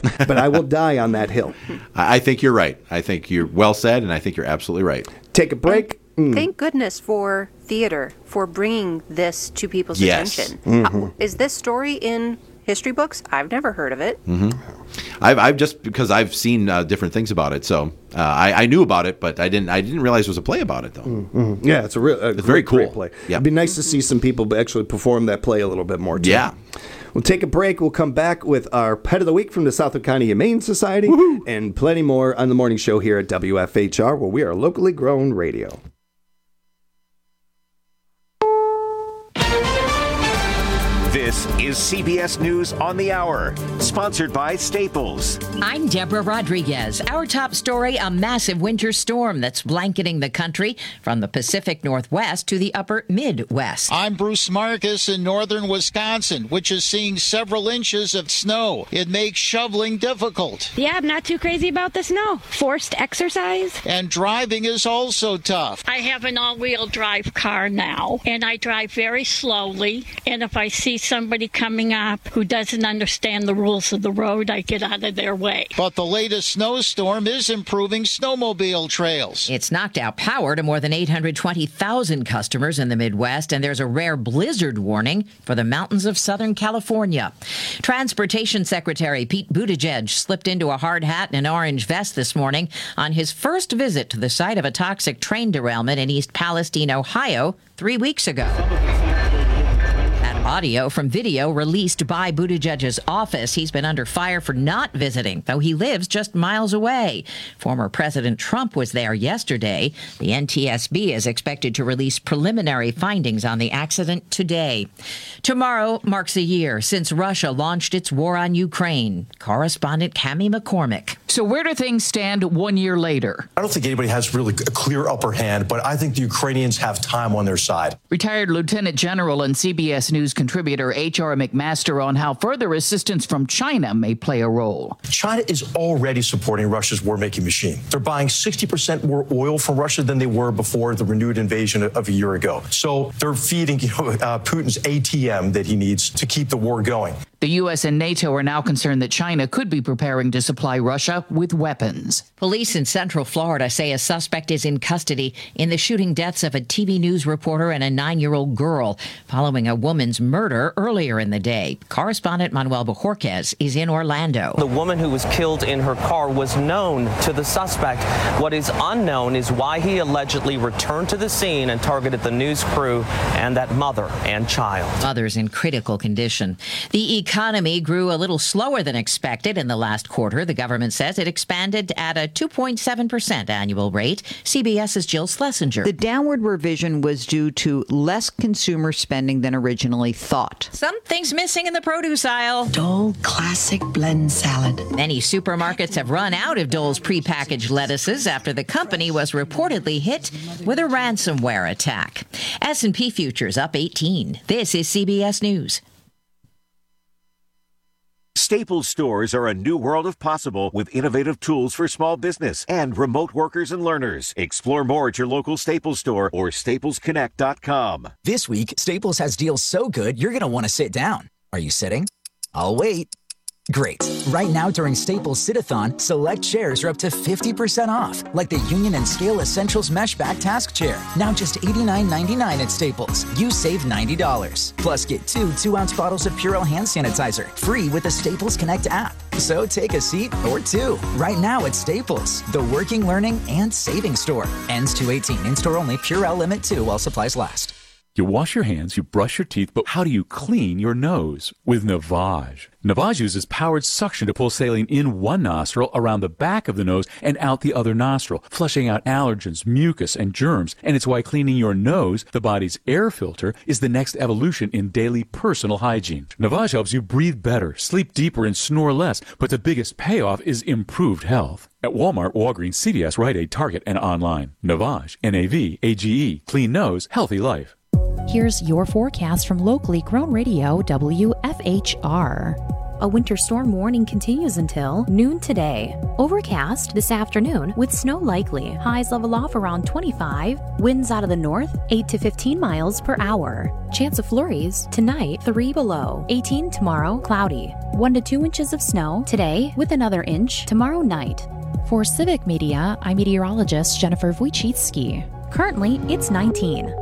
but I will die on that hill. I think you're right. I think you're well said, and I think you're absolutely right. Take a break. Thank goodness for theater for bringing this to people's attention. Is this story in history books? I've never heard of it. I've just because I've seen different things about it, so I knew about it, but I didn't realize there was a play about it though. Yeah, it's it's very cool. Great play. Yeah. It'd be nice to see some people actually perform that play a little bit more too. Yeah. We'll take a break. We'll come back with our Pet of the Week from the Southwick County Humane Society and plenty more on the morning show here at WFHR, where we are locally grown radio. This is CBS News on the Hour, sponsored by Staples. I'm Deborah Rodriguez. Our top story, a massive winter storm that's blanketing the country from the Pacific Northwest to the upper Midwest. I'm Bruce Marcus in northern Wisconsin, which is seeing several inches of snow. It makes shoveling difficult. Yeah, I'm not too crazy about the snow. Forced exercise. And driving is also tough. I have an all-wheel drive car now, and I drive very slowly. And if I see somebody coming up who doesn't understand the rules of the road, I get out of their way. But the latest snowstorm is improving snowmobile trails. It's knocked out power to more than 820,000 customers in the Midwest, and there's a rare blizzard warning for the mountains of Southern California. Transportation Secretary Pete Buttigieg slipped into a hard hat and an orange vest this morning on his first visit to the site of a toxic train derailment in East Palestine, Ohio, 3 weeks ago. Audio from video released by Buttigieg's office. He's been under fire for not visiting, though he lives just miles away. Former President Trump was there yesterday. The NTSB is expected to release preliminary findings on the accident today. Tomorrow marks a year since Russia launched its war on Ukraine. Correspondent Cammie McCormick. So where do things stand 1 year later? I don't think anybody has really a clear upper hand, but I think the Ukrainians have time on their side. Retired Lieutenant General and CBS News contributor H.R. McMaster on how further assistance from China may play a role. China is already supporting Russia's war-making machine. They're buying 60% more oil from Russia than they were before the renewed invasion of a year ago. So they're feeding Putin's ATM that he needs to keep the war going. The U.S. and NATO are now concerned that China could be preparing to supply Russia with weapons. Police in Central Florida say a suspect is in custody in the shooting deaths of a TV news reporter and a 9-year-old girl following a woman's murder earlier in the day. Correspondent Manuel Bojorquez is in Orlando. The woman who was killed in her car was known to the suspect. What is unknown is why he allegedly returned to the scene and targeted the news crew and that mother and child. Others in critical condition. The economy grew a little slower than expected in the last quarter. The government says it expanded at a 2.7% annual rate. CBS's Jill Schlesinger. The downward revision was due to less consumer spending than originally thought. Something's missing in the produce aisle. Dole Classic Blend Salad. Many supermarkets have run out of Dole's prepackaged lettuces after the company was reportedly hit with a ransomware attack. S&P futures up 18. This is CBS News. Staples stores are a new world of possible with innovative tools for small business and remote workers and learners. Explore more at your local Staples store or staplesconnect.com. This week, Staples has deals so good, you're going to want to sit down. Are you sitting? I'll wait. Great. Right now during Staples Sit-a-thon, select chairs are up to 50% off, like the Union and Scale Essentials Mesh Back Task Chair. Now just $89.99 at Staples. You save $90. Plus get 2 2-ounce bottles of Purell hand sanitizer, free with the Staples Connect app. So take a seat or two. Right now at Staples, the working, learning, and saving store. Ends 2/18. In-store only. Purell Limit 2 while supplies last. You wash your hands, you brush your teeth, but how do you clean your nose? With Navage. Navage uses powered suction to pull saline in one nostril, around the back of the nose, and out the other nostril, flushing out allergens, mucus, and germs. And it's why cleaning your nose, the body's air filter, is the next evolution in daily personal hygiene. Navage helps you breathe better, sleep deeper, and snore less, but the biggest payoff is improved health. At Walmart, Walgreens, CVS, Rite Aid, Target, and online. Navage, N-A-V-A-G-E, clean nose, healthy life. Here's your forecast from locally grown radio WFHR. A winter storm warning continues until noon today. Overcast this afternoon with snow likely. Highs level off around 25. Winds out of the north 8 to 15 miles per hour. Chance of flurries tonight 3 below. 18 tomorrow, cloudy. 1 to 2 inches of snow today with another inch tomorrow night. For Civic Media, I'm meteorologist Jennifer Wojcicki. Currently, it's 19.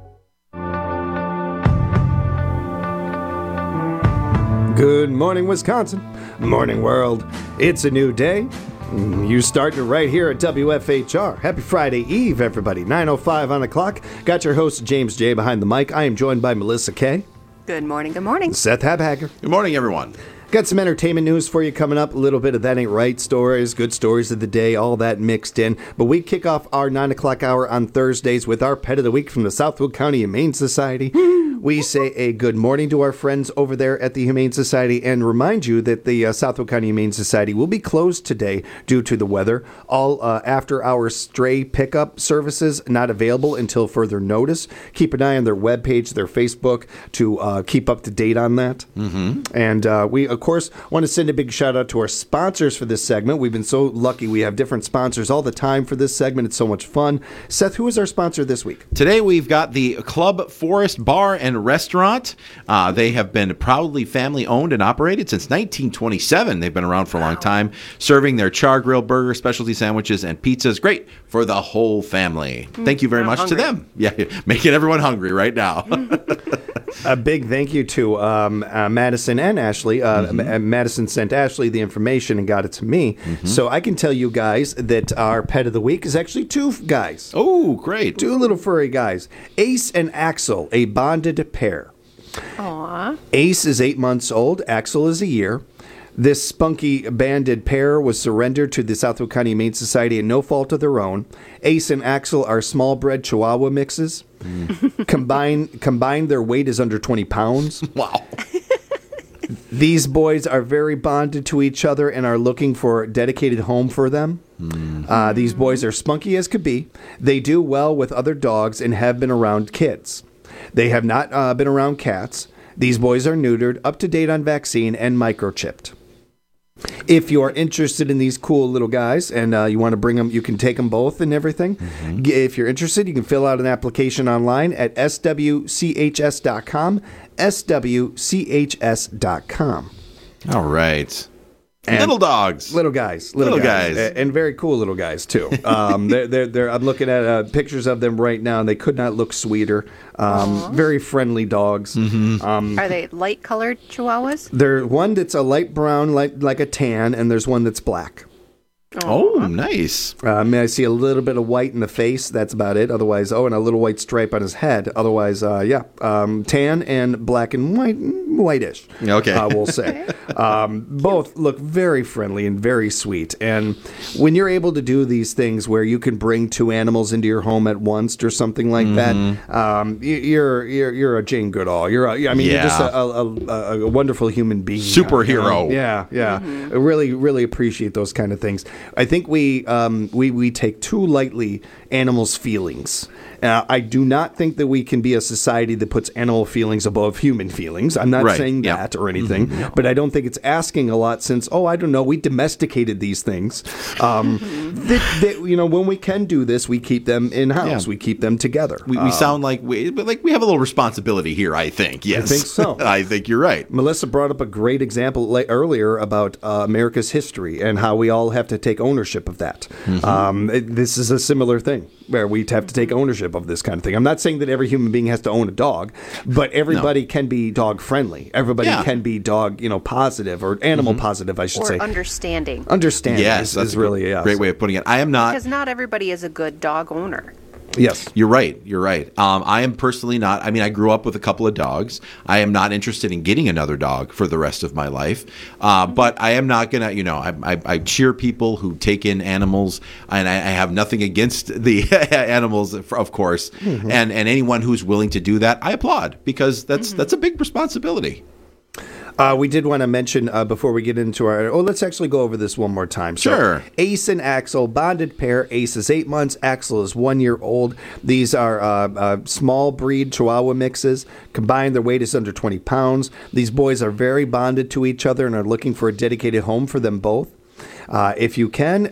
Good morning, Wisconsin. Morning, world. It's a new day. You starting it right here at WFHR. Happy Friday Eve, everybody. 9:05 on the clock. Got your host, James J., behind the mic. I am joined by Melissa K. Good morning, good morning. Seth Habhager. Good morning, everyone. Got some entertainment news for you coming up. A little bit of That Ain't Right stories, good stories of the day, all that mixed in. But we kick off our 9 o'clock hour on Thursdays with our Pet of the Week from the Southwood County Humane Society. We say a good morning to our friends over there at the Humane Society and remind you that the Southwood County Humane Society will be closed today due to the weather. All after-hour stray pickup services not available until further notice. Keep an eye on their webpage, their Facebook, to keep up to date on that. Mm-hmm. And we, of course, want to send a big shout-out to our sponsors for this segment. We've been so lucky. We have different sponsors all the time for this segment. It's so much fun. Seth, who is our sponsor this week? Today we've got the Club Forest Bar and Restaurant. They have been proudly family owned and operated since 1927. They've been around for a long time, serving their char grill burger, specialty sandwiches, and pizzas. Great for the whole family. Thank you very much to them. Yeah, making everyone hungry right now. A big thank you to Madison and Ashley. Madison sent Ashley the information and got it to me. Mm-hmm. So I can tell you guys that our pet of the week is actually 2 guys. Oh, great. 2 little furry guys. Ace and Axel, a bonded pair. Aww. Ace is 8 months old. Axel is a year. This spunky banded pair was surrendered to the Southwood County Humane Society at no fault of their own. Ace and Axel are small-bred Chihuahua mixes. Combined, their weight is under 20 pounds. Wow. These boys are very bonded to each other and are looking for a dedicated home for them. These boys are spunky as could be. They do well with other dogs and have been around kids. They have not been around cats. These boys are neutered, up to date on vaccine, and microchipped. If you are interested in these cool little guys and you want to bring them, you can take them both and everything. Mm-hmm. If you're interested, you can fill out an application online at swchs.com, swchs.com. All right. And little dogs. Little guys. And very cool little guys, too. They're, I'm looking at pictures of them right now, and they could not look sweeter. Very friendly dogs. Mm-hmm. Are they light-colored Chihuahuas? There's one that's a light brown, like a tan, and there's one that's black. Oh, nice. I see a little bit of white in the face. That's about it. Otherwise, and a little white stripe on his head. Otherwise, tan and black and whitish. Okay. We'll say. Both look very friendly and very sweet. And when you're able to do these things where you can bring 2 animals into your home at once or something like that, you're a Jane Goodall. You're just a wonderful human being. Superhero. Yeah. Mm-hmm. I really appreciate those kind of things. I think we take too lightly animals' feelings. I do not think that we can be a society that puts animal feelings above human feelings. I'm not saying that or anything, but I don't think it's asking a lot since, we domesticated these things. When we can do this, we keep them in-house. Yeah. We keep them together. We sound like we have a little responsibility here, I think. Yes. I think so. I think you're right. Melissa brought up a great example earlier about America's history and how we all have to take ownership of that. Mm-hmm. This is a similar thing where we have to take ownership of this kind of thing. I'm not saying that every human being has to own a dog, but everybody can be dog friendly. Everybody can be dog, positive or animal positive, I should say. Or understanding. Understanding is really a great way of putting it. I am not. Because not everybody is a good dog owner. Yes. You're right. I am personally not. I mean, I grew up with a couple of dogs. I am not interested in getting another dog for the rest of my life. But I am not going to, I cheer people who take in animals, and I have nothing against the animals, of course. Mm-hmm. And anyone who's willing to do that, I applaud, because that's a big responsibility. We did want to mention before we get into our... let's actually go over this one more time. Sure. So, Ace and Axel, bonded pair. Ace is 8 months. Axel is 1 year old. These are small breed Chihuahua mixes. Combined, their weight is under 20 pounds. These boys are very bonded to each other and are looking for a dedicated home for them both. If you can,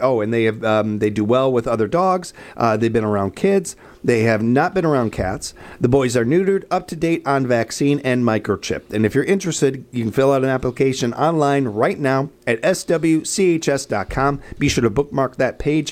they do well with other dogs. They've been around kids. They have not been around cats. The boys are neutered, up to date on vaccine and microchipped. And if you're interested, you can fill out an application online right now at swchs.com. Be sure to bookmark that page,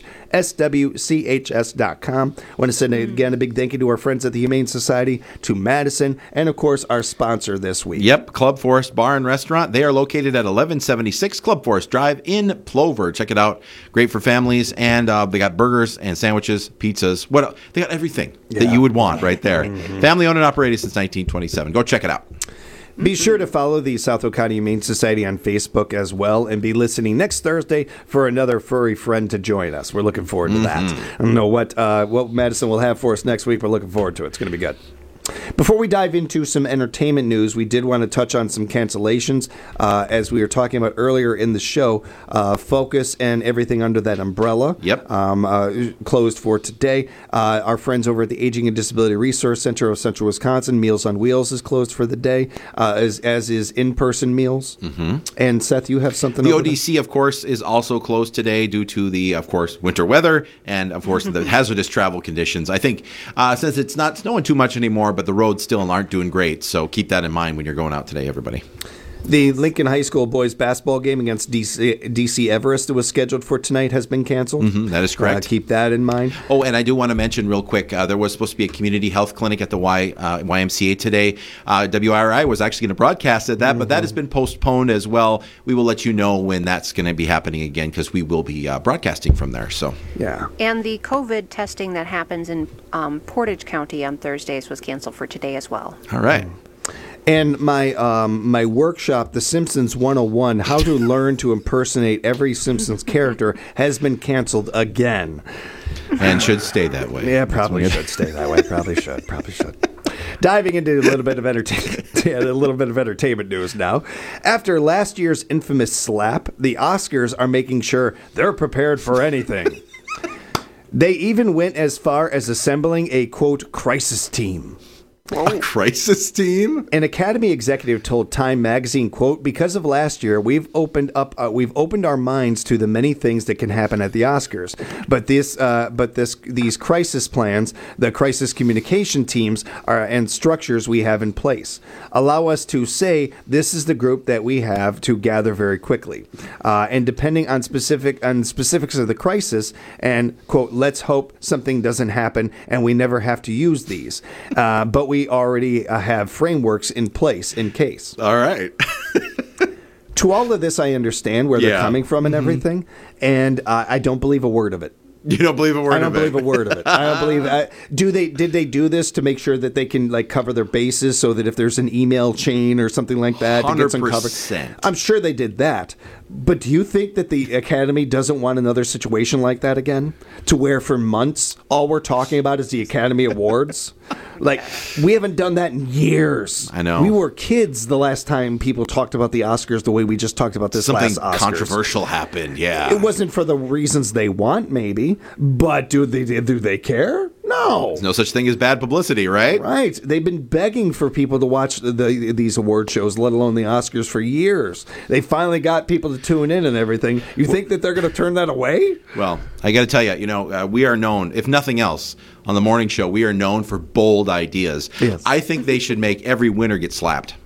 swchs.com. I want to send again a big thank you to our friends at the Humane Society, to Madison, and of course our sponsor this week. Yep, Club Forest Bar and Restaurant. They are located at 1176 Club Forest Drive in Plover. Check it out. Great for families, and they got burgers and sandwiches, pizzas. They got everything that you would want right there. Family owned and operated since 1927. Go check it out. Be sure to follow the Southfield County Humane Society on Facebook as well, and be listening next Thursday for another furry friend to join us. We're looking forward to that. I don't know what Madison will have for us next week. We're looking forward to it. It's going to be good. Before we dive into some entertainment news, we did want to touch on some cancellations. As we were talking about earlier in the show, Focus and everything under that umbrella closed for today. Our friends over at the Aging and Disability Resource Center of Central Wisconsin, Meals on Wheels, is closed for the day, as is in-person meals. And Seth, you have something The over ODC, of course, is also closed today due to the, of course, winter weather and, of course, the hazardous travel conditions. I think since it's not snowing too much anymore, but the roads still aren't doing great, so keep that in mind when you're going out today, everybody. The Lincoln High School boys basketball game against DC Everest that was scheduled for tonight has been canceled. That is correct. Keep that in mind. Oh, and I do want to mention real quick, there was supposed to be a community health clinic at the YMCA today. WIRI was actually going to broadcast at that, but that has been postponed as well. We will let you know when that's going to be happening again, because we will be broadcasting from there. So yeah. And the COVID testing that happens in Portage County on Thursdays was canceled for today as well. All right. And my workshop, The Simpsons 101, How to Learn to Impersonate Every Simpsons Character, has been canceled again. And should stay that way. Yeah, probably should stay that way. Probably should. Diving into a little bit of entertainment news now. After last year's infamous slap, the Oscars are making sure they're prepared for anything. They even went as far as assembling a, quote, crisis team. A crisis team? An Academy executive told Time magazine, quote, because of last year, we've opened our minds to the many things that can happen at the Oscars. But these crisis plans, the crisis communication teams and structures we have in place allow us to say this is the group that we have to gather very quickly. And depending on specifics of the crisis, and, quote, let's hope something doesn't happen and we never have to use these. But we already have frameworks in place in case. All right. To all of this, I understand where they're coming from and everything, and I don't believe a word of it. You don't believe a word of it? I don't believe a word of it. I don't believe. Did they do this to make sure that they can cover their bases so that if there's an email chain or something like that to get some cover? 100%. I'm sure they did that. But do you think that the Academy doesn't want another situation like that again? To where for months all we're talking about is the Academy Awards? We haven't done that in years. I know. We were kids the last time people talked about the Oscars the way we just talked about this last Oscars. Something controversial happened, yeah. It wasn't for the reasons they want, maybe, but do they care? No. There's no such thing as bad publicity, right? Right. They've been begging for people to watch these award shows, let alone the Oscars, for years. They finally got people to tune in and everything. You think that they're going to turn that away? Well, I got to tell you, we are known, if nothing else, on the morning show, we are known for bold ideas. Yes. I think they should make every winner get slapped.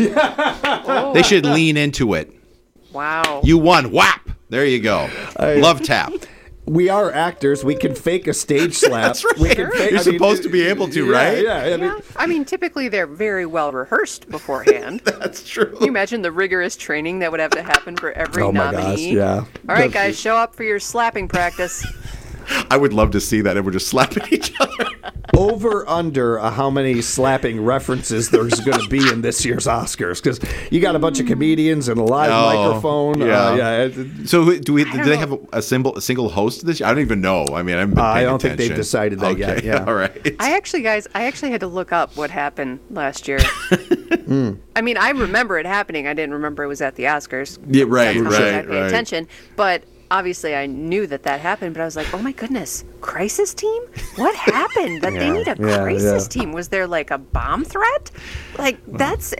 They should lean into it. Wow. You won. Whap. There you go. Love tap. We are actors. We can fake a stage slap. That's right. We can You're supposed to be able to, right? Yeah. I mean, typically they're very well rehearsed beforehand. That's true. Can you imagine the rigorous training that would have to happen for every oh my nominee? Gosh, yeah. All right, guys, show up for your slapping practice. I would love to see that. And we're just slapping each other. Over under how many slapping references there's going to be in this year's Oscars, because you got a bunch of comedians and a live microphone. So do they have a single host this year? I don't even know. I mean, I don't think they've decided that yet. Yeah. All right. I actually had to look up what happened last year. I mean, I remember it happening. I didn't remember it was at the Oscars. Yeah, right, That's how much I right. pay attention, but. Obviously, I knew that happened, but I was like, oh my goodness, crisis team? What happened? That they need a crisis team? Was there like a bomb threat? Like, that's...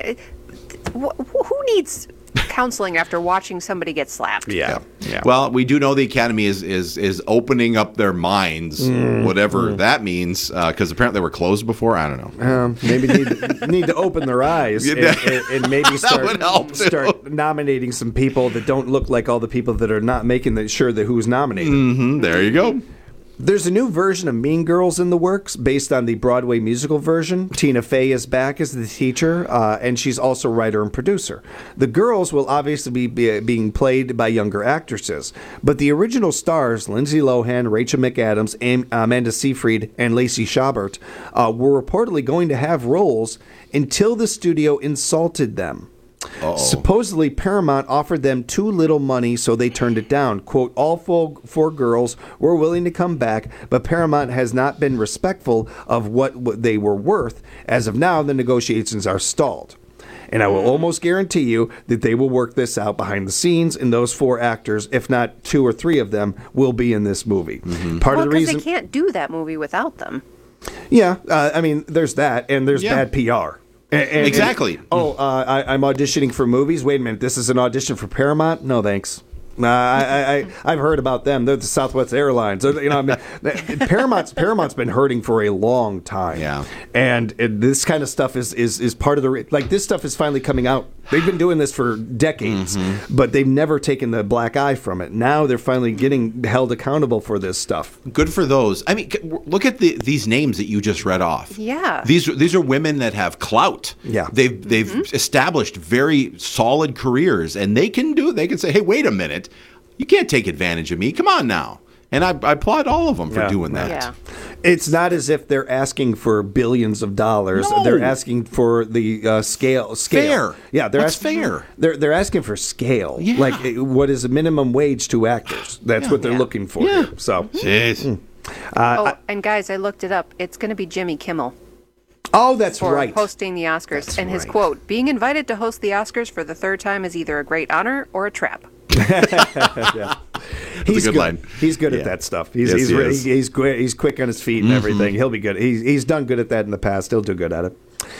who needs counseling after watching somebody get slapped? Yeah. Well, we do know the Academy is opening up their minds, whatever that means, because apparently they were closed before. I don't know. Maybe need to open their eyes and maybe start nominating some people that don't look like all the people that are not making sure that who's nominated. Mm-hmm. There you go. There's a new version of Mean Girls in the works based on the Broadway musical version. Tina Fey is back as the teacher, and she's also writer and producer. The girls will obviously be being played by younger actresses, but the original stars, Lindsay Lohan, Rachel McAdams, Amanda Seyfried, and Lacey Chabert, were reportedly going to have roles until the studio insulted them. Uh-oh. Supposedly, Paramount offered them too little money, so they turned it down. Quote, all four girls were willing to come back, but Paramount has not been respectful of what they were worth. As of now, the negotiations are stalled. And I will almost guarantee you that they will work this out behind the scenes, and those four actors, if not 2 or 3 of them, will be in this movie. Mm-hmm. Part of the reason they can't do that movie without them. Yeah, I mean, there's that, and there's bad PR. Exactly. I'm auditioning for movies. Wait a minute, this is an audition for Paramount? No, thanks. I've heard about them. They're the Southwest Airlines. You know, I mean, Paramount's been hurting for a long time. Yeah, and this kind of stuff is part of the this stuff is finally coming out. They've been doing this for decades, but they've never taken the black eye from it. Now they're finally getting held accountable for this stuff. Good for those. I mean, look at these names that you just read off. Yeah, these are women that have clout. Yeah, they've established very solid careers, and they can say, hey, wait a minute. You can't take advantage of me. Come on now. And I applaud all of them for doing that. Yeah. It's not as if they're asking for billions of dollars. No. They're asking for the scale. Fair. Yeah, That's fair. They're asking for scale. Yeah. Like what is a minimum wage to actors? That's what they're looking for. Yeah. Here. So. Jeez. And guys, I looked it up. It's going to be Jimmy Kimmel. Oh, that's for right. hosting the Oscars. That's and his right. quote, being invited to host the Oscars for the 3rd time is either a great honor or a trap. Yeah. He's a good line. He's good at that stuff. He's quick on his feet and everything. He'll be good. He's done good at that in the past. He'll do good at it.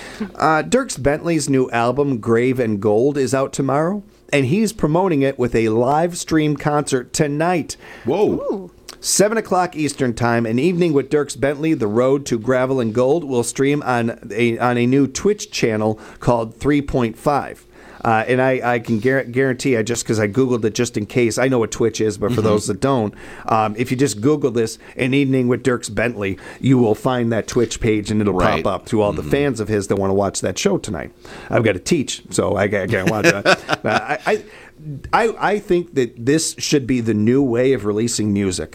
Dierks Bentley's new album, Grave and Gold, is out tomorrow, and he's promoting it with a live stream concert tonight. Whoa. Ooh. 7 o'clock Eastern Time, an evening with Dierks Bentley, The Road to Gravel and Gold, will stream on a new Twitch channel called 3.5. And I can guarantee, just because I Googled it just in case, I know what Twitch is, but for those that don't, if you just Google this, An Evening with Dierks Bentley, you will find that Twitch page, and it'll pop up to all the fans of his that want to watch that show tonight. I've got to teach, so I can't watch that. I think that this should be the new way of releasing music.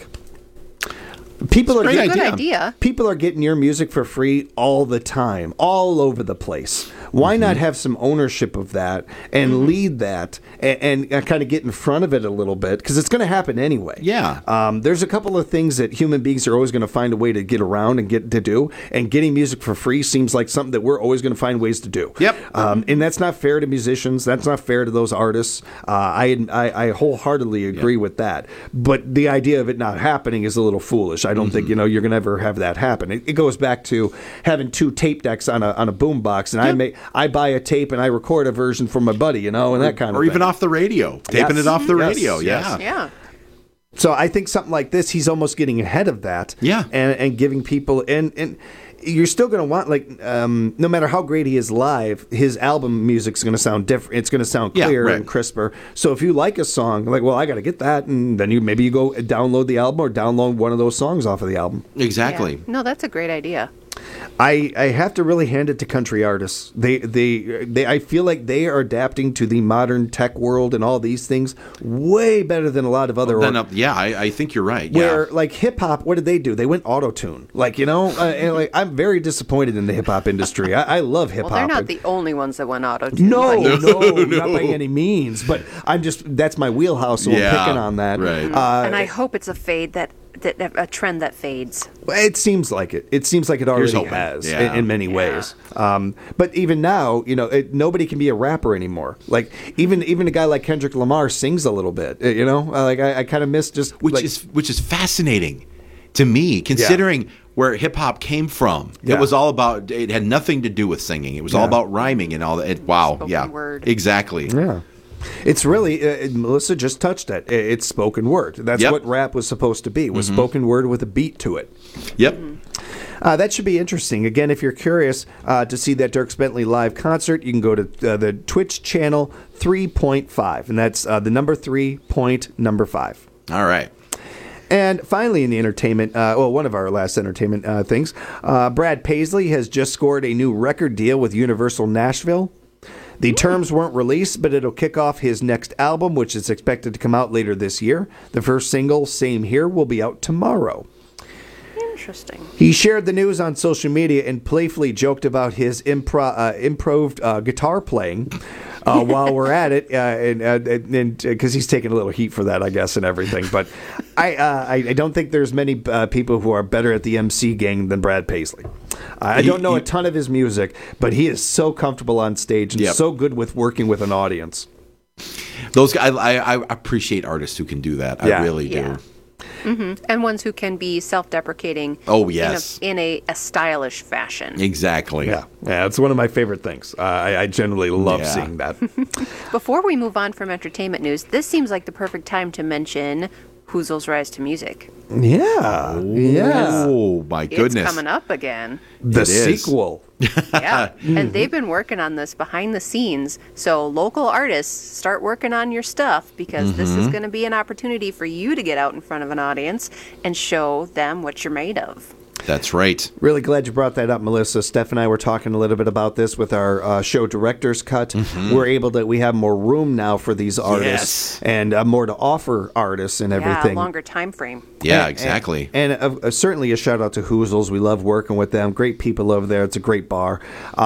People are getting your music for free all the time, all over the place. Why not have some ownership of that and lead that and kind of get in front of it a little bit? Because it's going to happen anyway. Yeah. There's a couple of things that human beings are always going to find a way to get around and get to do. And getting music for free seems like something that we're always going to find ways to do. Yep. And that's not fair to musicians. That's not fair to those artists. I wholeheartedly agree with that. But the idea of it not happening is a little foolish. I don't think you're going to ever have that happen. It goes back to having 2 tape decks on a boom box, and I buy a tape and I record a version for my buddy, and that kind of thing. Or even off the radio, taping it off the radio. Yeah. So I think something like this, he's almost getting ahead of that. Yeah. And giving people and you're still going to want, no matter how great he is live, his album music's going to sound different. It's going to sound clearer and crisper. So if you like a song, I got to get that, and then you go download the album or download one of those songs off of the album. Exactly. Yeah. No, that's a great idea. I have to really hand it to country artists. They I feel like they are adapting to the modern tech world and all these things way better than a lot of other. I think you're right. Where like hip hop, what did they do? They went auto-tune. And I'm very disappointed in the hip hop industry. I love hip hop. Well, they're not the only ones that went auto-tune. No, not by any means. But that's my wheelhouse, so I'm picking on that. Right. And I hope it's a fade that a trend that fades. It seems like it. It seems like it already has in many ways. But even now, nobody can be a rapper anymore. Like even a guy like Kendrick Lamar sings a little bit. I kind of miss just which is fascinating to me, considering where hip hop came from. Yeah. It was all about. It had nothing to do with singing. It was all about rhyming and all that. Spoken word. Exactly. Yeah. It's really, Melissa just touched it. It's spoken word. That's what rap was supposed to be, was spoken word with a beat to it. Yep. That should be interesting. Again, if you're curious to see that Dierks Bentley live concert, you can go to the Twitch channel 3.5, and that's the number 3.5. All right. And finally, in the entertainment, one of our last entertainment things, Brad Paisley has just scored a new record deal with Universal Nashville. The terms weren't released, but it'll kick off his next album, which is expected to come out later this year. The first single, Same Here, will be out tomorrow. Interesting. He shared the news on social media and playfully joked about his improved guitar playing while we're at it, and because he's taking a little heat for that, I guess, and everything. But I don't think there's many people who are better at the MC game than Brad Paisley. I don't know a ton of his music, but he is so comfortable on stage and so good with working with an audience. Those guys, I appreciate artists who can do that. I really do. Mm-hmm. And ones who can be self-deprecating. Oh, yes. In a stylish fashion. Exactly. Yeah, it's one of my favorite things. I generally love seeing that. Before we move on from entertainment news, this seems like the perfect time to mention Whoozle's Rise to Music. Yeah. Oh, my goodness. It's coming up again. The sequel. Yeah. And they've been working on this behind the scenes. So local artists, start working on your stuff, because this is going to be an opportunity for you to get out in front of an audience and show them what you're made of. That's right. Really glad you brought that up, Melissa. Steph and I were talking a little bit about this with our show director's cut. We have more room now for these artists and more to offer artists and everything. Yeah, longer time frame. Yeah, exactly. And certainly a shout out to Whoozles. We love working with them. Great people over there. It's a great bar.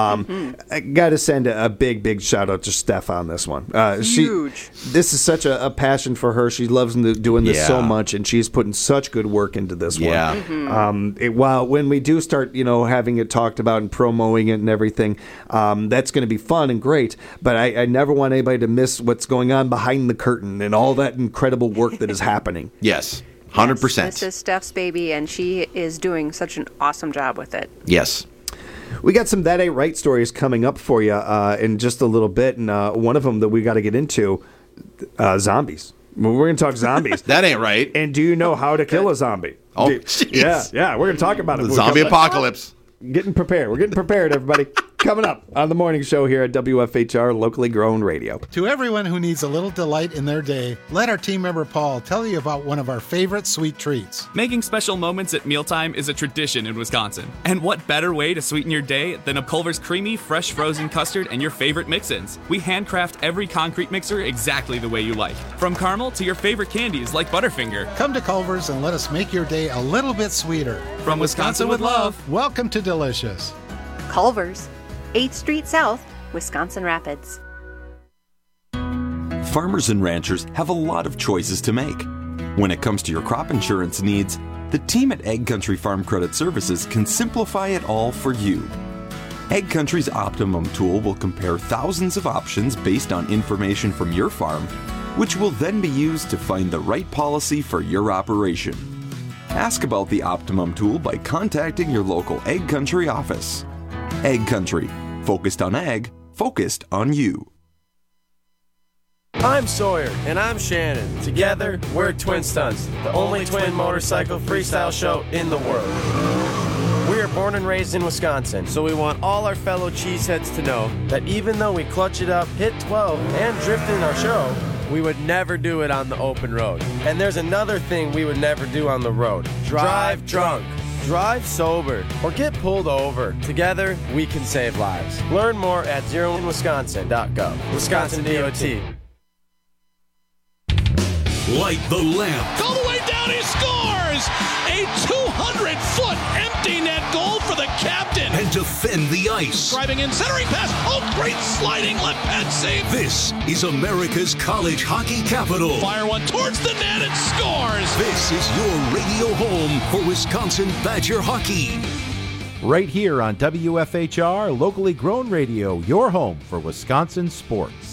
I got to send a big shout out to Steph on this one. Huge. This is such a passion for her. She loves doing this so much, and she's putting such good work into this one. While when we do start, having it talked about and promoting it and everything, that's going to be fun and great. But I never want anybody to miss what's going on behind the curtain and all that incredible work that is happening. Yes, 100%. This is Steph's baby, and she is doing such an awesome job with it. Yes. We got some That Ain't Right stories coming up for you in just a little bit, and one of them that we got to get into, zombies. We're going to talk zombies. That ain't right. And do you know how to kill a zombie? Oh, jeez. Yeah, we're going to talk about it. The zombie apocalypse. Getting prepared. We're getting prepared, everybody. Coming up on the morning show here at WFHR, locally grown radio. To everyone who needs a little delight in their day, let our team member Paul tell you about one of our favorite sweet treats. Making special moments at mealtime is a tradition in Wisconsin. And what better way to sweeten your day than a Culver's creamy, fresh frozen custard and your favorite mix-ins? We handcraft every concrete mixer exactly the way you like. From caramel to your favorite candies like Butterfinger. Come to Culver's and let us make your day a little bit sweeter. From Wisconsin with love. Welcome to Delicious. Culver's, 8th Street South, Wisconsin Rapids. Farmers and ranchers have a lot of choices to make. When it comes to your crop insurance needs, the team at AgCountry Farm Credit Services can simplify it all for you. AgCountry's Optimum tool will compare thousands of options based on information from your farm, which will then be used to find the right policy for your operation. Ask about the Optimum tool by contacting your local AgCountry office. AgCountry, focused on ag, focused on you. I'm Sawyer. And I'm Shannon. Together, we're Twin Stunts, the only twin motorcycle freestyle show in the world. We are born and raised in Wisconsin, so we want all our fellow cheeseheads to know that even though we clutch it up, hit 12, and drift in our show, we would never do it on the open road. And there's another thing we would never do on the road. Drive drunk. drive sober, or get pulled over. Together, we can save lives. Learn more at zeroinwisconsin.gov. Wisconsin DOT. Light the lamp. All the way down, he scores! A 200-foot empty net goal for the captain. And defend the ice. Driving in, centering pass. Oh, great sliding left pad save. This is America's college hockey capital. Fire one towards the net and scores. This is your radio home for Wisconsin Badger hockey. Right here on WFHR, locally grown radio, your home for Wisconsin sports.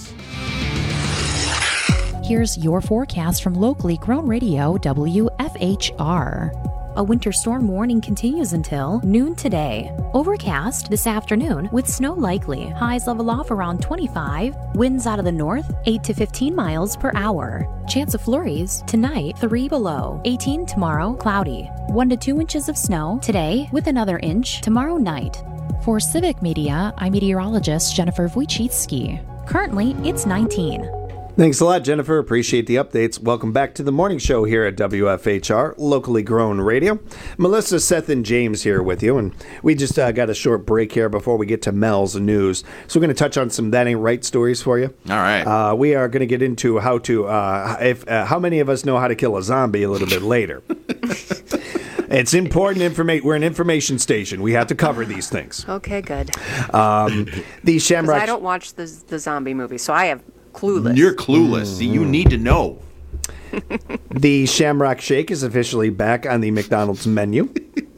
Here's your forecast from locally grown radio WFHR. A winter storm warning continues until noon today. Overcast this afternoon with snow likely. Highs level off around 25. Winds out of the north 8 to 15 miles per hour. Chance of flurries tonight 3 below. 18 tomorrow cloudy. 1 to 2 inches of snow today with another inch tomorrow night. For Civic Media, I'm meteorologist Jennifer Wojcicki. Currently, it's 19. Thanks a lot, Jennifer. Appreciate the updates. Welcome back to the morning show here at WFHR, locally grown radio. Melissa, Seth, and James here with you. And we just got a short break here before we get to Mel's news. So we're going to touch on some That Ain't Right stories for you. All right. We are going to get into how to, how many of us know how to kill a zombie a little bit later. It's important information. We're an information station. We have to cover these things. Okay, good. The Shamrock. I don't watch the zombie movies, so I have clueless. You're clueless. You need to know. The Shamrock Shake is officially back on the McDonald's menu.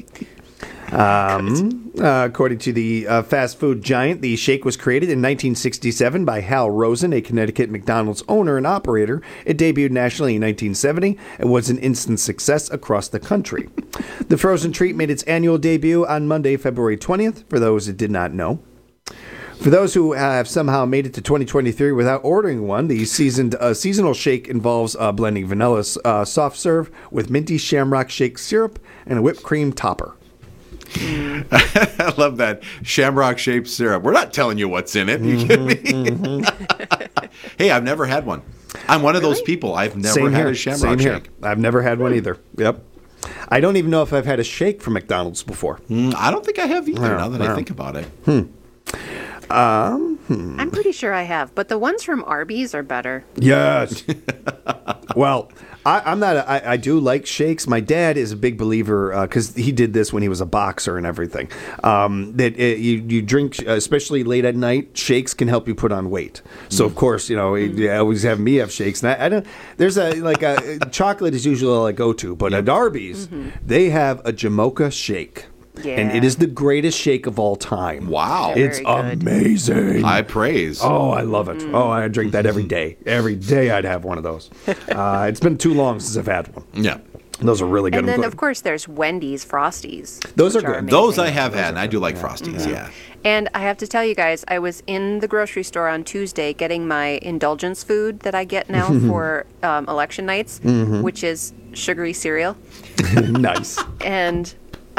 According to the fast food giant, the shake was created in 1967 by Hal Rosen, a Connecticut McDonald's owner and operator. It debuted nationally in 1970 and was an instant success across the country. The frozen treat made its annual debut on Monday, February 20th, for those that did not know. For those who have somehow made it to 2023 without ordering one, the seasonal shake involves blending vanilla soft serve with minty Shamrock Shake syrup and a whipped cream topper. I love that Shamrock shaped syrup. We're not telling you what's in it. You kidding me? Hey, I've never had one. I'm one of those people. I've never had a Shamrock Shake. I've never had one either. Yep. I don't even know if I've had a shake from McDonald's before. I don't think I have either, now that I think about it. I'm pretty sure I have, but the ones from Arby's are better. Yes. Well, I do like shakes. My dad is a big believer, because he did this when he was a boxer and everything, that you drink, especially late at night, shakes can help you put on weight. So, of course, you always have me have shakes. And I don't, there's chocolate is usually all I go to, but at Arby's, they have a Jamocha shake. Yeah. And it is the greatest shake of all time. Wow. It's amazing. High praise. Oh, I love it. Oh, I drink that every day. Every day I'd have one of those. It's been too long since I've had one. Yeah. Those are really good. And then, of course, there's Wendy's Frosties. Those are good. Those I have had, and I do like Frosties, yeah. And I have to tell you guys, I was in the grocery store on Tuesday getting my indulgence food that I get now for election nights, which is sugary cereal. Nice. And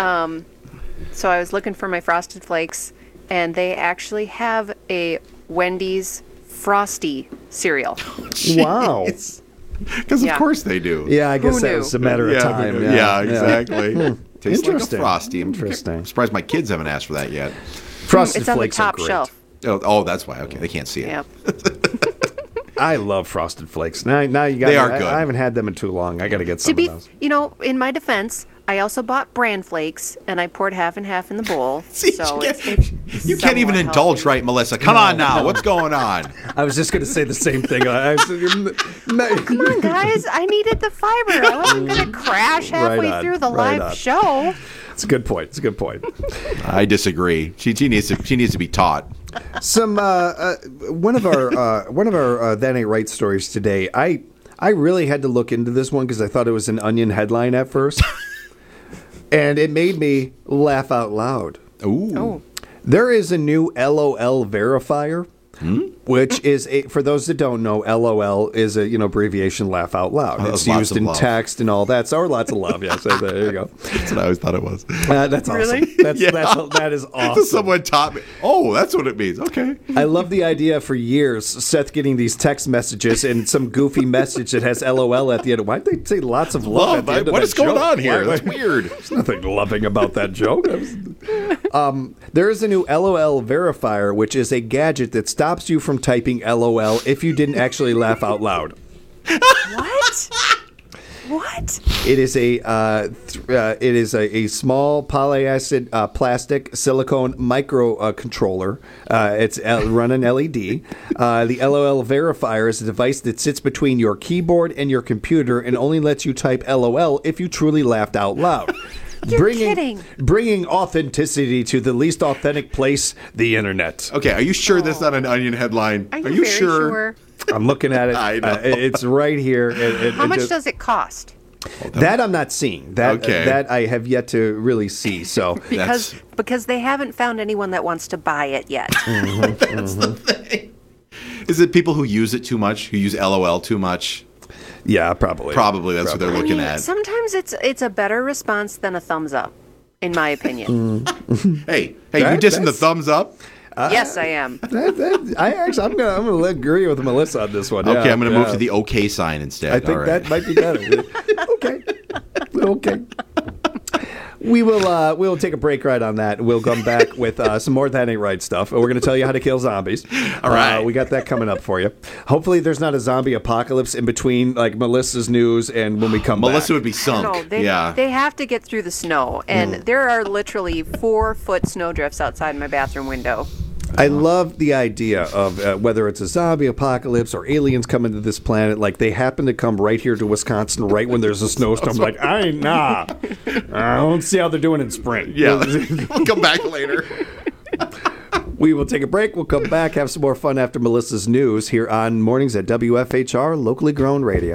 so I was looking for my Frosted Flakes, and they actually have a Wendy's Frosty cereal. Wow. Because of course they do. Yeah, I guess that was a matter of time. Yeah, exactly. Tastes like a Interesting. Frosty. Interesting. I'm surprised my kids haven't asked for that yet. Frosted It's on the Flakes top are great. shelf. Oh, that's why. Okay, they can't see it. Yep. I love Frosted Flakes. Now you got. They are good. I haven't had them in too long. I got to get some of those. In my defense, I also bought bran flakes, and I poured half and half in the bowl. You can't even indulge, right, Melissa? Come on now. What's going on? I was just going to say the same thing. Come on, guys. I needed the fiber. I wasn't going to crash halfway through the live show. It's a good point. It's a good point. I disagree. She needs to be taught. Some one of our That Ain't Right stories today. I really had to look into this one because I thought it was an Onion headline at first. And it made me laugh out loud. Ooh. There is a new LOL verifier which is, for those that don't know, LOL is a abbreviation, laugh out loud. It's used in text and all that. So, or lots of love. Yes, there you go. That's what I always thought it was. That's awesome. Really? That is awesome. Someone taught me. Oh, that's what it means. Okay. I love the idea for years, Seth getting these text messages and some goofy message that has LOL at the end. Why'd they say lots of love at the end of What that is going joke? on here? That's weird. There's nothing loving about that joke. There is a new LOL verifier, which is a gadget that stops you from typing LOL if you didn't actually laugh out loud. What? It is a small polyacid plastic silicone microcontroller. It's run an LED. The LOL verifier is a device that sits between your keyboard and your computer and only lets you type LOL if you truly laughed out loud. You're kidding. Bringing authenticity to the least authentic place, the internet. Okay, are you sure that's not an Onion headline? Are you very sure? I'm looking at it. I know. It's right here. How much does it cost? That I'm not seeing. That I have yet to really see. So because they haven't found anyone that wants to buy it yet. That's the thing. Is it people who use it too much, who use LOL too much? Yeah, probably. Probably that's what they're looking at. Sometimes it's a better response than a thumbs up, in my opinion. Hey, you dissing the thumbs up? Yes, I am. I'm gonna agree with Melissa on this one. Okay, I'm gonna move to the OK sign instead. I think that might be better. Okay. We will take a break right on that. We'll come back with some more That Ain't Right stuff. We're going to tell you how to kill zombies. All right. We got that coming up for you. Hopefully there's not a zombie apocalypse in between like Melissa's news and when we come back. Melissa would be sunk. No, they have to get through the snow. And there are literally 4-foot snowdrifts outside my bathroom window. I love the idea of whether it's a zombie apocalypse or aliens coming to this planet, like they happen to come right here to Wisconsin right when there's a snowstorm. Like, I don't see how they're doing in spring. Yeah, we'll come back later. We will take a break. We'll come back, have some more fun after Melissa's news here on Mornings at WFHR, locally grown radio.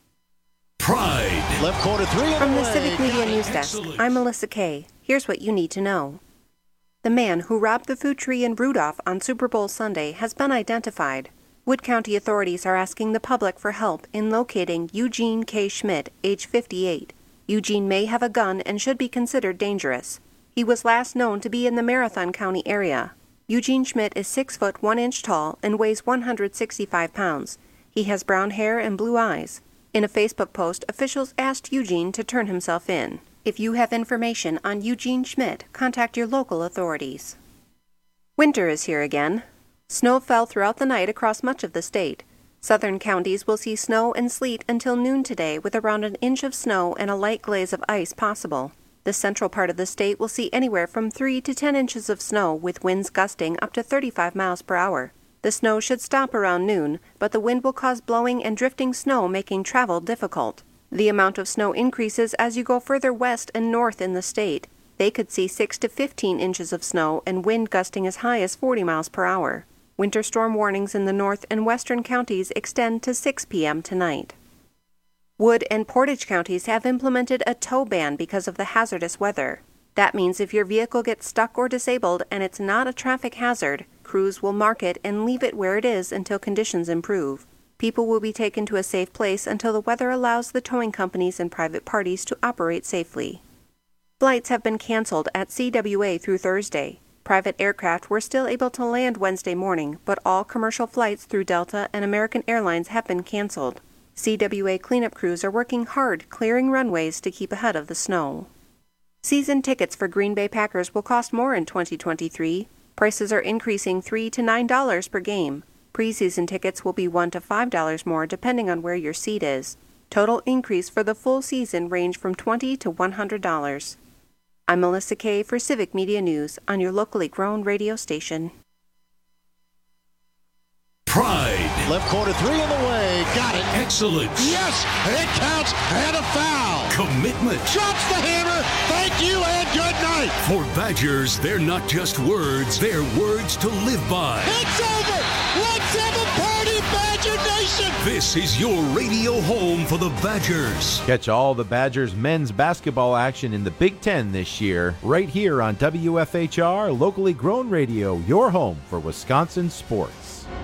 Pride. Left corner 3 From the Civic Media News Desk, I'm Melissa Kay. Here's what you need to know. The man who robbed the food tree in Rudolph on Super Bowl Sunday has been identified. Wood County authorities are asking the public for help in locating Eugene K. Schmidt, age 58. Eugene may have a gun and should be considered dangerous. He was last known to be in the Marathon County area. Eugene Schmidt is 6 foot 1 inch tall and weighs 165 pounds. He has brown hair and blue eyes. In a Facebook post, officials asked Eugene to turn himself in. If you have information on Eugene Schmidt, contact your local authorities. Winter is here again. Snow fell throughout the night across much of the state. Southern counties will see snow and sleet until noon today, with around an inch of snow and a light glaze of ice possible. The central part of the state will see anywhere from 3 to 10 inches of snow, with winds gusting up to 35 miles per hour. The snow should stop around noon, but the wind will cause blowing and drifting snow, making travel difficult. The amount of snow increases as you go further west and north in the state. They could see 6 to 15 inches of snow and wind gusting as high as 40 miles per hour. Winter storm warnings in the north and western counties extend to 6 p.m. tonight. Wood and Portage counties have implemented a tow ban because of the hazardous weather. That means if your vehicle gets stuck or disabled and it's not a traffic hazard, crews will mark it and leave it where it is until conditions improve. People will be taken to a safe place until the weather allows the towing companies and private parties to operate safely. Flights have been canceled at CWA through Thursday. Private aircraft were still able to land Wednesday morning, but all commercial flights through Delta and American Airlines have been canceled. CWA cleanup crews are working hard clearing runways to keep ahead of the snow. Season tickets for Green Bay Packers will cost more in 2023. Prices are increasing $3 to $9 per game. Preseason tickets will be $1 to $5 more depending on where your seat is. Total increase for the full season range from $20 to $100. I'm Melissa Kay for Civic Media News on your locally grown radio station. Pride. Left corner 3 in the way. Got it. Excellence. Yes, it counts and a foul. Commitment. Drops the hammer. Thank you and good night. For Badgers, they're not just words, they're words to live by. It's over. Let's have a party, Badger Nation. This is your radio home for the Badgers. Catch all the Badgers men's basketball action in the Big Ten this year, right here on WFHR, locally grown radio, your home for Wisconsin sports.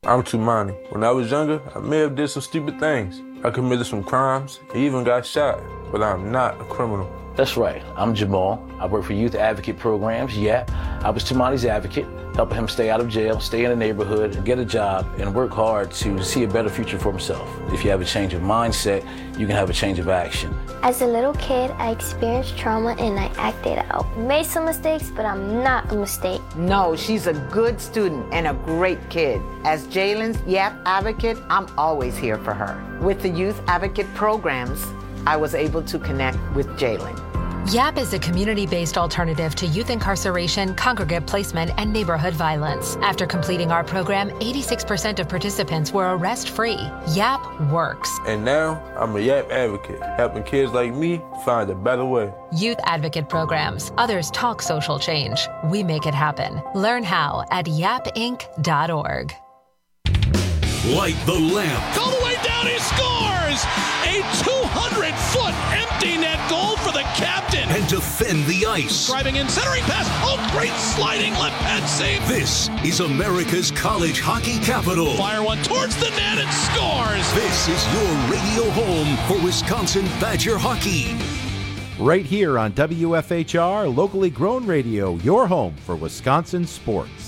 I'm Tumani. When I was younger, I may have did some stupid things. I committed some crimes, even got shot, but I'm not a criminal. That's right. I'm Jamal. I work for Youth Advocate Programs. Yeah, I was Tumani's advocate, helping him stay out of jail, stay in the neighborhood, get a job, and work hard to see a better future for himself. If you have a change of mindset, you can have a change of action. As a little kid, I experienced trauma and I acted out. Made some mistakes, but I'm not a mistake. No, she's a good student and a great kid. As Jalen's YAP advocate, I'm always here for her. With the Youth Advocate Programs, I was able to connect with Jalen. YAP is a community-based alternative to youth incarceration, congregate placement, and neighborhood violence. After completing our program, 86% of participants were arrest-free. YAP works. And now, I'm a YAP advocate, helping kids like me find a better way. Youth Advocate Programs. Others talk social change. We make it happen. Learn how at yapinc.org. Light the lamp. All the way down, he scores! A 200-foot empty net goal for the captain. And defend the ice. Driving in, centering pass. Oh, great sliding left pad save. This is America's college hockey capital. Fire one towards the net and scores. This is your radio home for Wisconsin Badger hockey. Right here on WFHR, locally grown radio, your home for Wisconsin sports.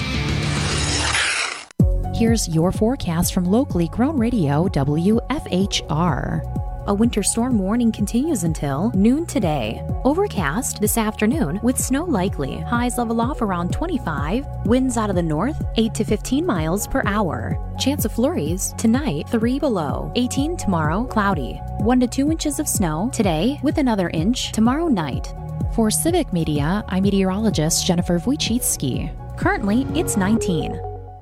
Here's your forecast from locally grown radio WFHR. A winter storm warning continues until noon today. Overcast this afternoon with snow likely. Highs level off around 25. Winds out of the north 8 to 15 miles per hour. Chance of flurries tonight 3 below. 18 tomorrow cloudy. 1 to 2 inches of snow today with another inch tomorrow night. For Civic Media, I'm meteorologist Jennifer Wojcicki. Currently, it's 19.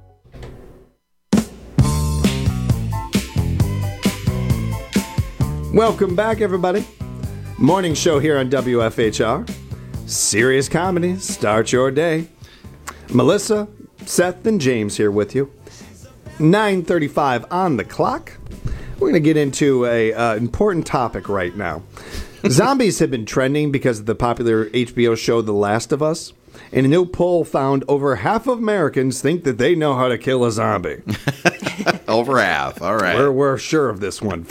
Welcome back, everybody. Morning show here on WFHR. Serious comedy. Start your day. Melissa, Seth, and James here with you. 9:35 on the clock. We're going to get into a important topic right now. Zombies have been trending because of the popular HBO show The Last of Us. And a new poll found over half of Americans think that they know how to kill a zombie. Over half. All right. We're sure of this one.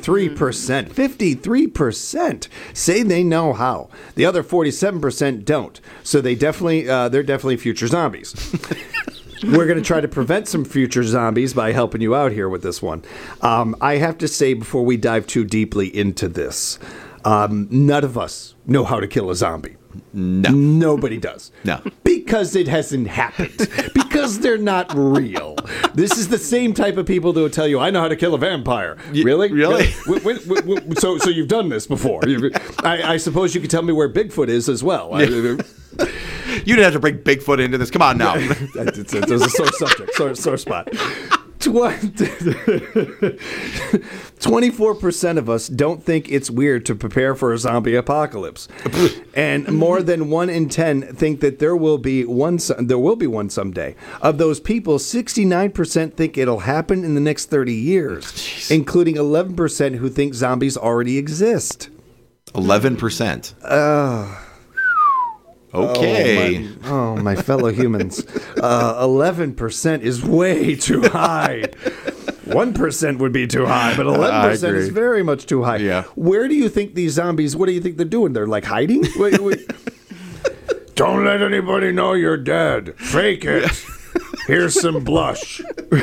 53% say they know how. The other 47% don't. So they're definitely future zombies. We're going to try to prevent some future zombies by helping you out here with this one. I have to say before we dive too deeply into this, none of us know how to kill a zombie. No. Nobody does. No. Because it hasn't happened. Because they're not real. This is the same type of people that will tell you, I know how to kill a vampire. Really? Really? So you've done this before. I suppose you could tell me where Bigfoot is as well. Yeah. You didn't have to bring Bigfoot into this. Come on now. It was a sore subject, sore spot. 24% of us don't think it's weird to prepare for a zombie apocalypse, and more than 1 in 10 think that there will be one someday. Of those people, 69% think it'll happen in the next 30 years, including 11% who think zombies already exist. 11%. Okay. Oh, my fellow humans. 11% is way too high. 1% would be too high, but 11% is very much too high. Yeah. Where do you think these zombies, what do you think they're doing? They're like hiding? Wait. Don't let anybody know you're dead. Fake it. Here's some blush.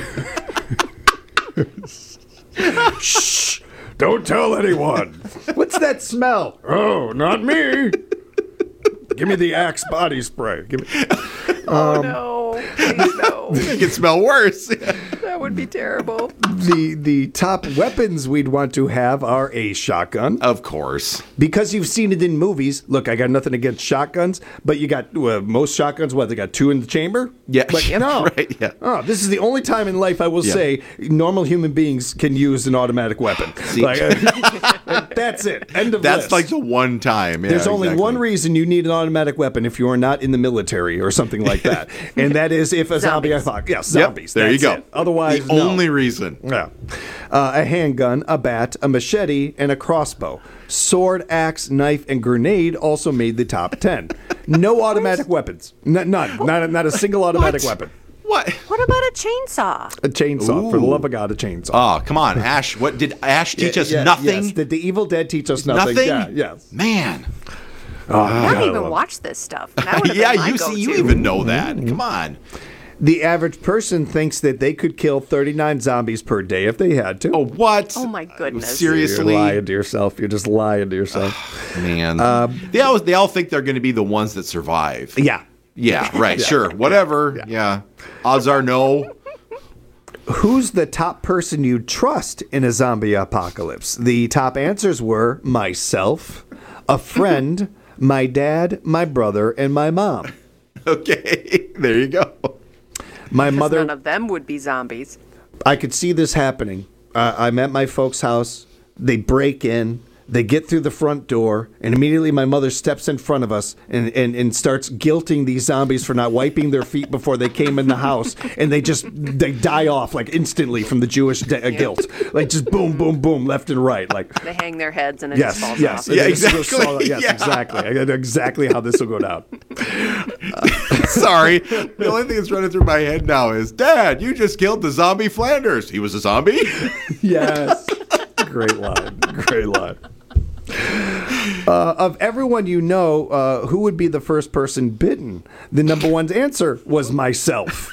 Shh. Don't tell anyone. What's that smell? Oh, not me. Give me the Axe body spray. Oh, no. Please, no. It can smell worse. That would be terrible. The top weapons we'd want to have are a shotgun. Of course. Because you've seen it in movies. Look, I got nothing against shotguns, but you got most shotguns, they got 2 in the chamber? Yeah. But no. Right, yeah. Oh, this is the only time in life I will say normal human beings can use an automatic weapon. That's it. End of That's list. like the one time. Yeah, There's only one reason you need an automatic weapon if you are not in the military or something like that. And that is if a zombie apocalypse. Yes, zombies. There you go. It. Otherwise, the only reason. Yeah. A handgun, a bat, a machete, and a crossbow. Sword, axe, knife, and grenade also made the top 10. No automatic weapons. None. Not a single automatic weapon. What? What about a chainsaw? A chainsaw. For the love of God, a chainsaw. Oh, come on, Ash. What did Ash teach us? Nothing? Yes. Did the Evil Dead teach us nothing? Nothing? Yeah, yes. Man. I don't even watch this stuff. That would've Yeah, been my you go-to. see, you even know that. Come on. The average person thinks that they could kill 39 zombies per day if they had to. Oh, what? Oh my goodness. Seriously? You're lying to yourself. You're just lying to yourself. Man. They all think they're going to be the ones that survive. Yeah. Yeah, right, Yeah. sure. Whatever. Yeah. Odds are no. Who's the top person you'd trust in a zombie apocalypse? The top answers were myself, a friend, my dad, my brother, and my mom. Okay, there you go. My 'Cause mother. none of them would be zombies. I could see this happening. I'm at my folks' house. They break in. They get through the front door, and immediately my mother steps in front of us and starts guilting these zombies for not wiping their feet before they came in the house, and they die off like instantly from the Jewish guilt, like just boom, boom, boom, left and right, like. They hang their heads and it Yes, just falls yes, off. yeah, exactly. Yes, Yeah. exactly. I know exactly how this will go down. Sorry. The only thing that's running through my head now is, Dad, you just killed the zombie Flanders. He was a zombie? Yes. Great line. Great line. Of everyone you know, who would be the first person bitten? The number one answer was myself.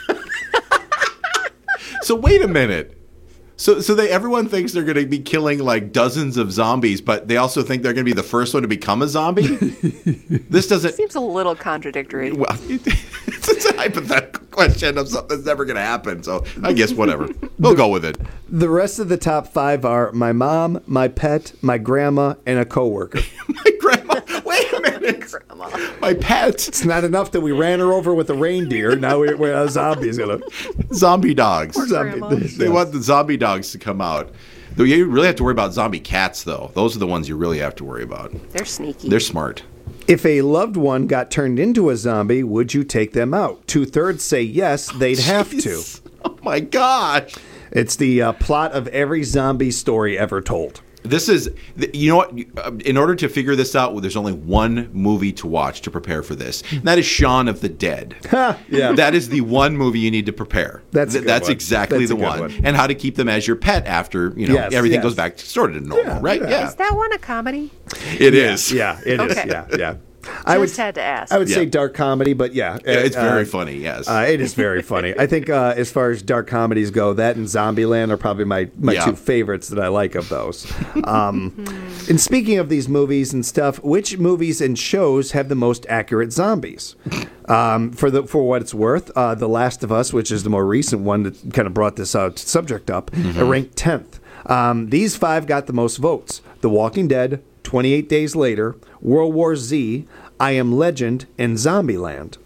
So wait a minute. So everyone thinks they're going to be killing like dozens of zombies, but they also think they're going to be the first one to become a zombie? This doesn't... Seems a little contradictory. Well, it's a hypothetical question of something that's never going to happen, so I guess whatever. We'll go with it. The rest of the top five are my mom, my pet, my grandma, and a coworker. My grandma. Wait a minute. Grandma. My pet. It's not enough that we ran her over with a reindeer. Now we're a zombie's gonna. Zombie dogs. Zombie. They want the zombie dogs to come out. Though you really have to worry about zombie cats, though. Those are the ones you really have to worry about. They're sneaky. They're smart. If a loved one got turned into a zombie, would you take them out? 2/3 say yes, they'd have to. Oh my gosh. It's the plot of every zombie story ever told. This is, you know what? In order to figure this out, there's only one movie to watch to prepare for this. And that is Shaun of the Dead. Yeah. That is the one movie you need to prepare. That's a good That's one. exactly That's the a good one. one. And how to keep them as your pet after, Yes, everything yes. goes back sort of to normal, right? Yeah. Is that one a comedy? It is. Yeah, it is. Okay. Yeah. Just had to ask. I would say dark comedy, but yeah. It's very funny, yes. It is very funny. I think as far as dark comedies go, that and Zombieland are probably my two favorites that I like of those. And speaking of these movies and stuff, which movies and shows have the most accurate zombies? For what it's worth, The Last of Us, which is the more recent one that kind of brought this subject up, ranked 10th. These five got the most votes. The Walking Dead, 28 Days Later, World War Z, I Am Legend, and Zombieland.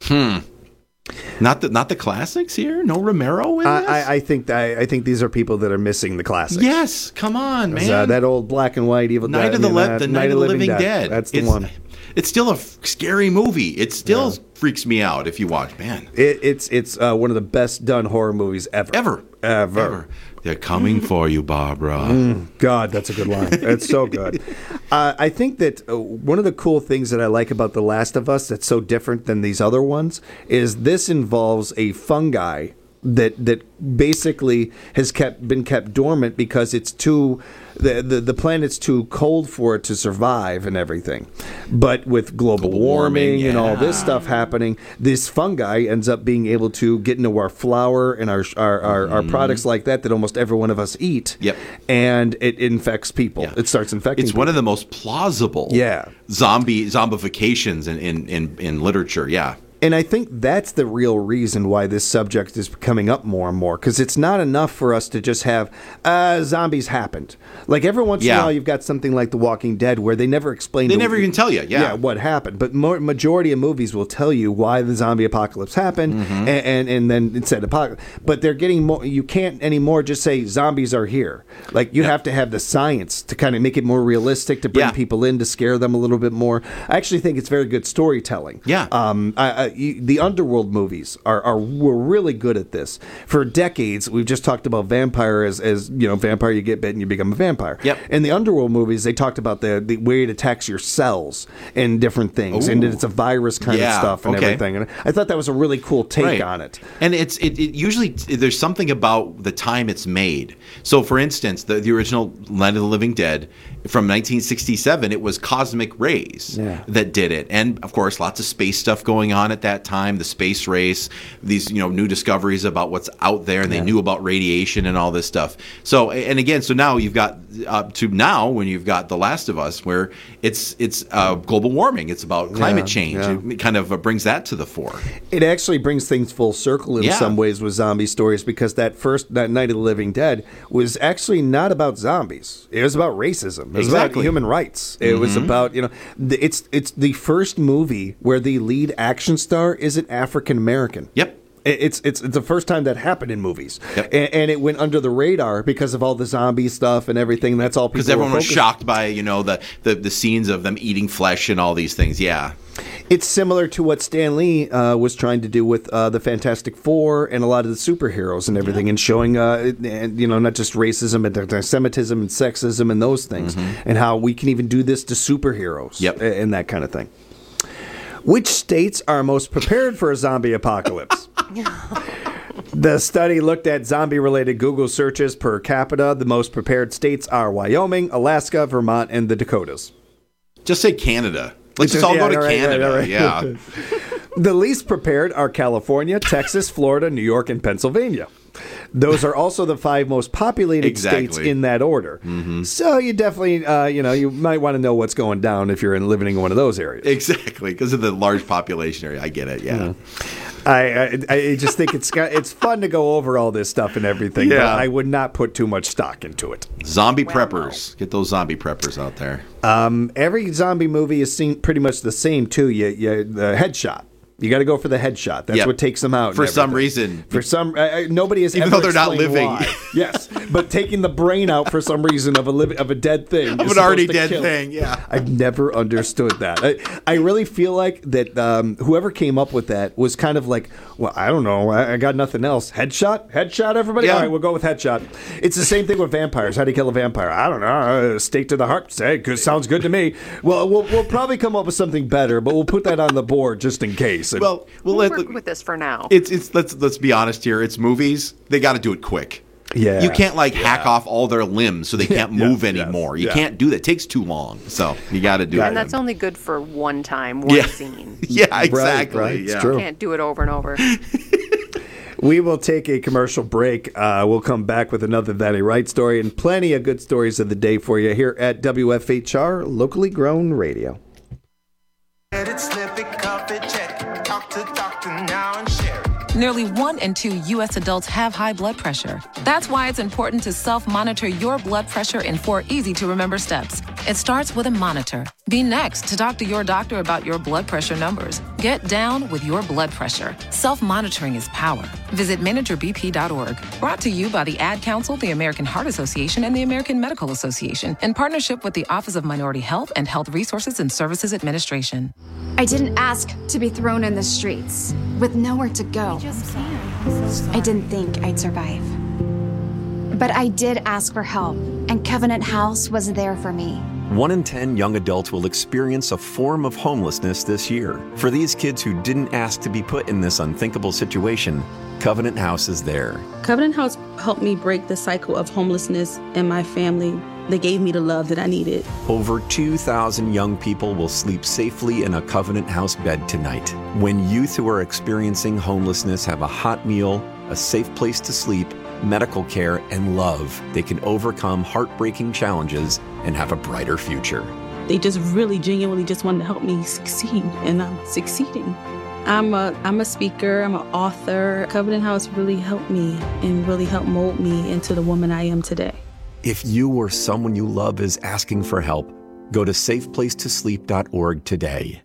Not the classics here? No Romero in this? I think these are people that are missing the classics. Yes, come on, man. That old black and white Evil Night Dead. of the Night of the Living Dead. That's the one. It's still a scary movie. It still freaks me out if you watch. Man, it's one of the best done horror movies ever. Ever. They're coming for you, Barbara. God, that's a good line. It's so good. I think that one of the cool things that I like about The Last of Us that's so different than these other ones is this involves a fungi that basically has been kept dormant because it's too the planet's too cold for it to survive and everything. But with global warming and all this stuff happening, this fungi ends up being able to get into our flour and our products like that almost every one of us eat. Yep. And it infects people. Yeah. It starts infecting It's people. one of the most plausible zombifications in literature. Yeah. And I think that's the real reason why this subject is coming up more and more, because it's not enough for us to just have zombies happened. Like every once in a while, you've got something like The Walking Dead where they never explain. They never even tell you. Yeah, what happened. But majority of movies will tell you why the zombie apocalypse happened, and then it said apocalypse. But they're getting more. You can't anymore just say zombies are here. Like you have to have the science to kind of make it more realistic, to bring people in, to scare them a little bit more. I actually think it's very good storytelling. Yeah. the Underworld movies were really good at this. For decades, we've just talked about vampire as vampire, you get bit and you become a vampire. Yep. In the Underworld movies, they talked about the way it attacks your cells and different things, and it's a virus kind of stuff and everything. And I thought that was a really cool take on it. And it usually there's something about the time it's made. So, for instance, the original Night of the Living Dead from 1967, it was cosmic rays that did it, and of course, lots of space stuff going on at that time. The space race, these new discoveries about what's out there, and they knew about radiation and all this stuff. So, and again, so now you've got up to now when you've got The Last of Us, where it's global warming, it's about climate change. It kind of brings that to the fore. It actually brings things full circle in some ways with zombie stories, because that Night of the Living Dead was actually not about zombies. It was about racism. It was about human rights. It was about, it's the first movie where the lead action star is an African American. Yep. It's the first time that happened in movies, and it went under the radar because of all the zombie stuff and everything. That's all people. Because everyone was shocked by the scenes of them eating flesh and all these things. Yeah. It's similar to what Stan Lee was trying to do with the Fantastic Four and a lot of the superheroes and everything, and showing, not just racism and anti-Semitism and sexism and those things, and how we can even do this to superheroes and that kind of thing. Which states are most prepared for a zombie apocalypse? The study looked at zombie-related Google searches per capita. The most prepared states are Wyoming, Alaska, Vermont, and the Dakotas. Just say Canada. Let's just all go to Canada. Right. Yeah. The least prepared are California, Texas, Florida, New York, and Pennsylvania. Those are also the 5 most populated states in that order. So you definitely, you might want to know what's going down if you're living in one of those areas. Exactly, because of the large population area. I get it, I just think it's fun to go over all this stuff and everything, but I would not put too much stock into it. Zombie preppers. Get those zombie preppers out there. Every zombie movie is seen pretty much the same, too. The headshot. You got to go for the headshot. That's what takes them out. For some reason. Nobody has even ever though they're not living. Why. Yes, but taking the brain out for some reason of a dead thing. Of an already dead thing, yeah. I've never understood that. I really feel like that whoever came up with that was kind of like, well, I don't know. I got nothing else. Headshot, everybody? Yeah. All right, we'll go with headshot. It's the same thing with vampires. How do you kill a vampire? I don't know. Stake to the heart. Sounds good to me. Well, we'll probably come up with something better, but we'll put that on the board just in case. We'll work with this for now. Let's be honest here. It's movies. They got to do it quick. Yeah. You can't hack off all their limbs so they can't move anymore. You can't do that. It takes too long. So you got to do it. And that's only good for one time, one scene. Yeah, exactly. Right. Yeah. It's true. You can't do it over and over. We will take a commercial break. We'll come back with another That Ain't Right story and plenty of good stories of the day for you here at WFHR, locally grown radio. Nearly 1 in 2 U.S. adults have high blood pressure. That's why it's important to self-monitor your blood pressure in 4 easy-to-remember steps. It starts with a monitor. Be next to talk to your doctor about your blood pressure numbers. Get down with your blood pressure. Self-monitoring is power. Visit managerbp.org. Brought to you by the Ad Council, the American Heart Association, and the American Medical Association, in partnership with the Office of Minority Health and Health Resources and Services Administration. I didn't ask to be thrown in the streets with nowhere to go. I didn't think I'd survive. But I did ask for help, and Covenant House was there for me. 1 in 10 young adults will experience a form of homelessness this year. For these kids who didn't ask to be put in this unthinkable situation, Covenant House is there. Covenant House helped me break the cycle of homelessness in my family. They gave me the love that I needed. Over 2,000 young people will sleep safely in a Covenant House bed tonight. When youth who are experiencing homelessness have a hot meal, a safe place to sleep, medical care, and love, they can overcome heartbreaking challenges and have a brighter future. They just really genuinely just wanted to help me succeed, and I'm succeeding. I'm a speaker, I'm an author. Covenant House really helped me and really helped mold me into the woman I am today. If you or someone you love is asking for help, go to safeplacetosleep.org today.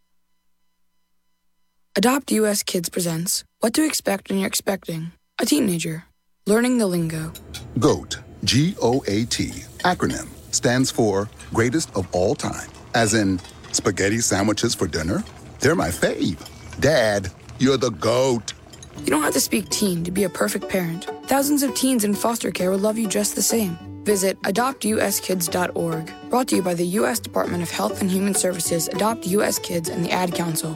Adopt US Kids presents What to Expect When You're Expecting a Teenager. Learning the lingo. GOAT, G-O-A-T, acronym, stands for Greatest of All Time. As in, spaghetti sandwiches for dinner? They're my fave. Dad, you're the GOAT. You don't have to speak teen to be a perfect parent. Thousands of teens in foster care would love you just the same. Visit adoptuskids.org. Brought to you by the U.S. Department of Health and Human Services, Adopt U.S. Kids, and the Ad Council.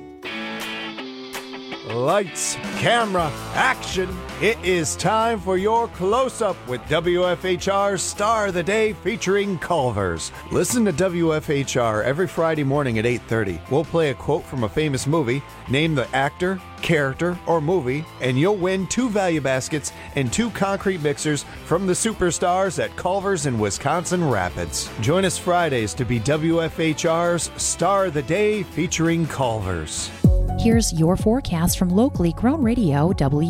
Lights, camera, action. It is time for your close-up with WFHR's Star of the Day featuring Culver's. Listen to WFHR every Friday morning at 8:30. We'll play a quote from a famous movie, name the actor, character, or movie, and you'll win 2 value baskets and 2 concrete mixers from the superstars at Culver's in Wisconsin Rapids. Join us Fridays to be WFHR's Star of the Day featuring Culver's. Here's your forecast from locally grown radio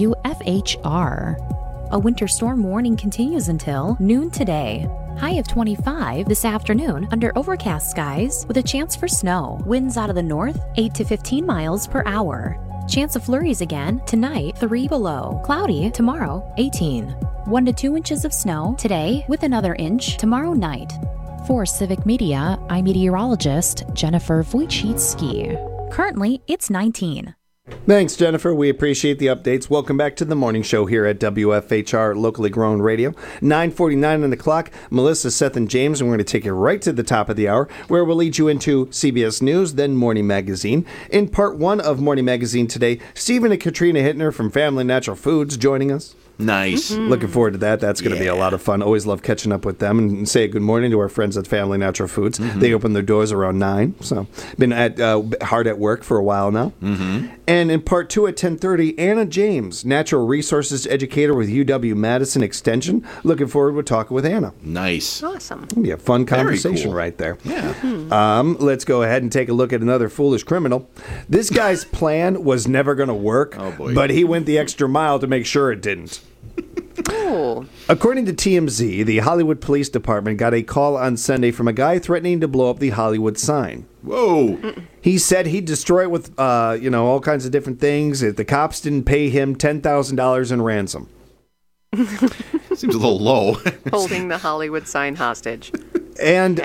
WFHR. A winter storm warning continues until noon today. High of 25 this afternoon under overcast skies with a chance for snow. Winds out of the north 8 to 15 miles per hour. Chance of flurries again tonight 3 below. Cloudy tomorrow 18. 1 to 2 inches of snow today with another inch tomorrow night. For Civic Media, I'm meteorologist Jennifer Wojcicki. Currently, it's 19. Thanks, Jennifer. We appreciate the updates. Welcome back to the morning show here at WFHR Locally Grown Radio. 9:49 on the clock. Melissa, Seth, and James, and we're going to take you right to the top of the hour, where we'll lead you into CBS News, then Morning Magazine. In part 1 of Morning Magazine today, Stephen and Katrina Hittner from Family Natural Foods joining us. Nice. Looking forward to that. That's going to be a lot of fun. Always love catching up with them and say good morning to our friends at Family Natural Foods. They open their doors around 9, so been hard at work for a while now. And in part 2 at 10:30, Anna James, natural resources educator with UW-Madison Extension. Looking forward to talking with Anna. Nice. Awesome. Be a fun conversation right there. Yeah. Let's go ahead and take a look at another foolish criminal. This guy's plan was never going to work, but he went the extra mile to make sure it didn't. Oh. According to TMZ, the Hollywood Police Department got a call on Sunday from a guy threatening to blow up the Hollywood sign. Whoa. He said he'd destroy it with, all kinds of different things if the cops didn't pay him $10,000 in ransom. Seems a little low. Holding the Hollywood sign hostage. And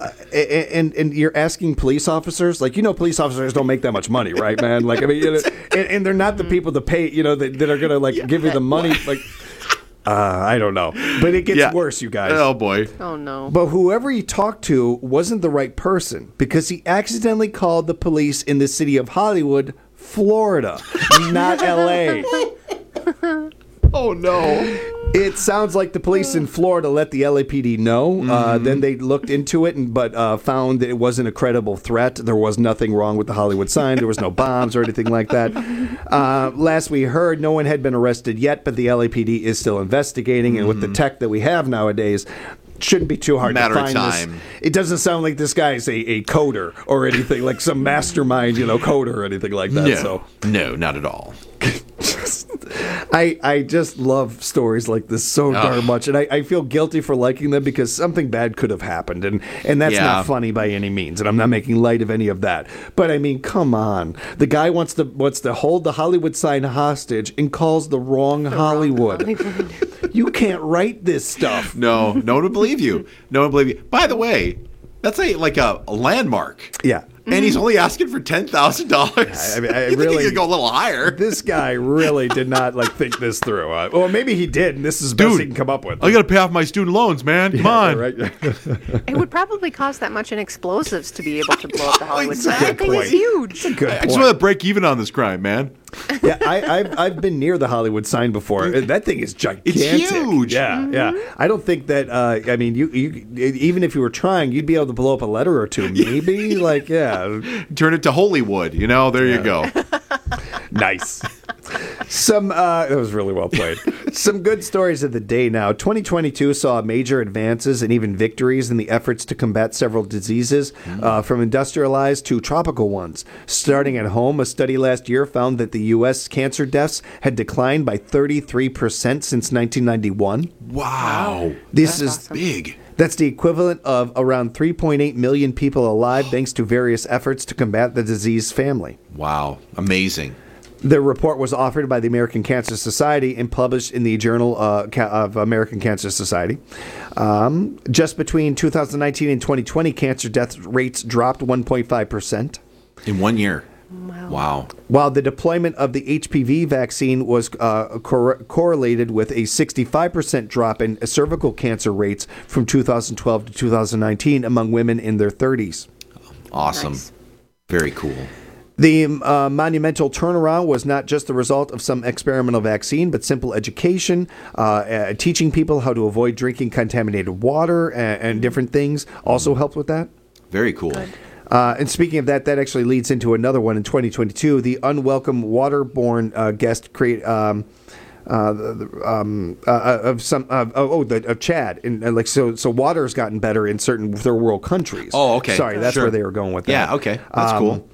and you're asking police officers, police officers don't make that much money, right, man? Like, I mean, and they're not the people to pay, that are gonna give you the money. I don't know, but it gets worse, you guys. Oh boy. Oh no. But whoever he talked to wasn't the right person because he accidentally called the police in the city of Hollywood, Florida, not L.A. Oh no. It sounds like the police in Florida let the LAPD know. Then they looked into it, but found that it wasn't a credible threat. There was nothing wrong with the Hollywood sign. There was no bombs or anything like that. Last we heard, no one had been arrested yet, but the LAPD is still investigating. And with the tech that we have nowadays, shouldn't be too hard to find this. It doesn't sound like this guy is a coder or anything, like some mastermind, coder or anything like that. No, not at all. I just love stories like this so darn much, and I feel guilty for liking them because something bad could have happened, and that's not funny by any means, and I'm not making light of any of that. But I mean, come on, the guy wants to hold the Hollywood sign hostage and calls the wrong Hollywood. You can't write this stuff. No one would believe you. No one would believe you. By the way, that's a landmark. Yeah. And he's only asking for $10,000. I mean, I you really think he could go a little higher. This guy really did not think this through. Well, maybe he did, and this is the best he can come up with. I got to pay off my student loans, man. Come on. Right. It would probably cost that much in explosives to be able to blow up the Hollywood sign. That thing is huge. That's a good point. I just want to break even on this crime, man. Yeah, I've been near the Hollywood sign before. That thing is gigantic. It's huge. Yeah. I don't think that. I mean, you even if you were trying, you'd be able to blow up a letter or two, maybe. Turn it to Hollywood. There you go. Nice. That was really well played. Some good stories of the day now. 2022 saw major advances and even victories in the efforts to combat several diseases, from industrialized to tropical ones. Starting at home, a study last year found that the U.S. cancer deaths had declined by 33% since 1991. Wow. This is awesome. Big. That's the equivalent of around 3.8 million people alive thanks to various efforts to combat the disease family. Wow. Amazing. The report was authored by the American Cancer Society and published in the Journal of American Cancer Society. Just between 2019 and 2020, cancer death rates dropped 1.5%. In 1 year. Wow. While the deployment of the HPV vaccine was correlated with a 65% drop in cervical cancer rates from 2012 to 2019 among women in their 30s. Awesome. Nice. Very cool. The monumental turnaround was not just the result of some experimental vaccine, but simple education, teaching people how to avoid drinking contaminated water and different things also helped with that. Very cool. Good. And speaking of that actually leads into another one in 2022. The unwelcome waterborne guest of Chad, and so water's gotten better in certain third world countries. Oh, okay. Sorry, that's where they were going with that. Yeah, okay, that's cool.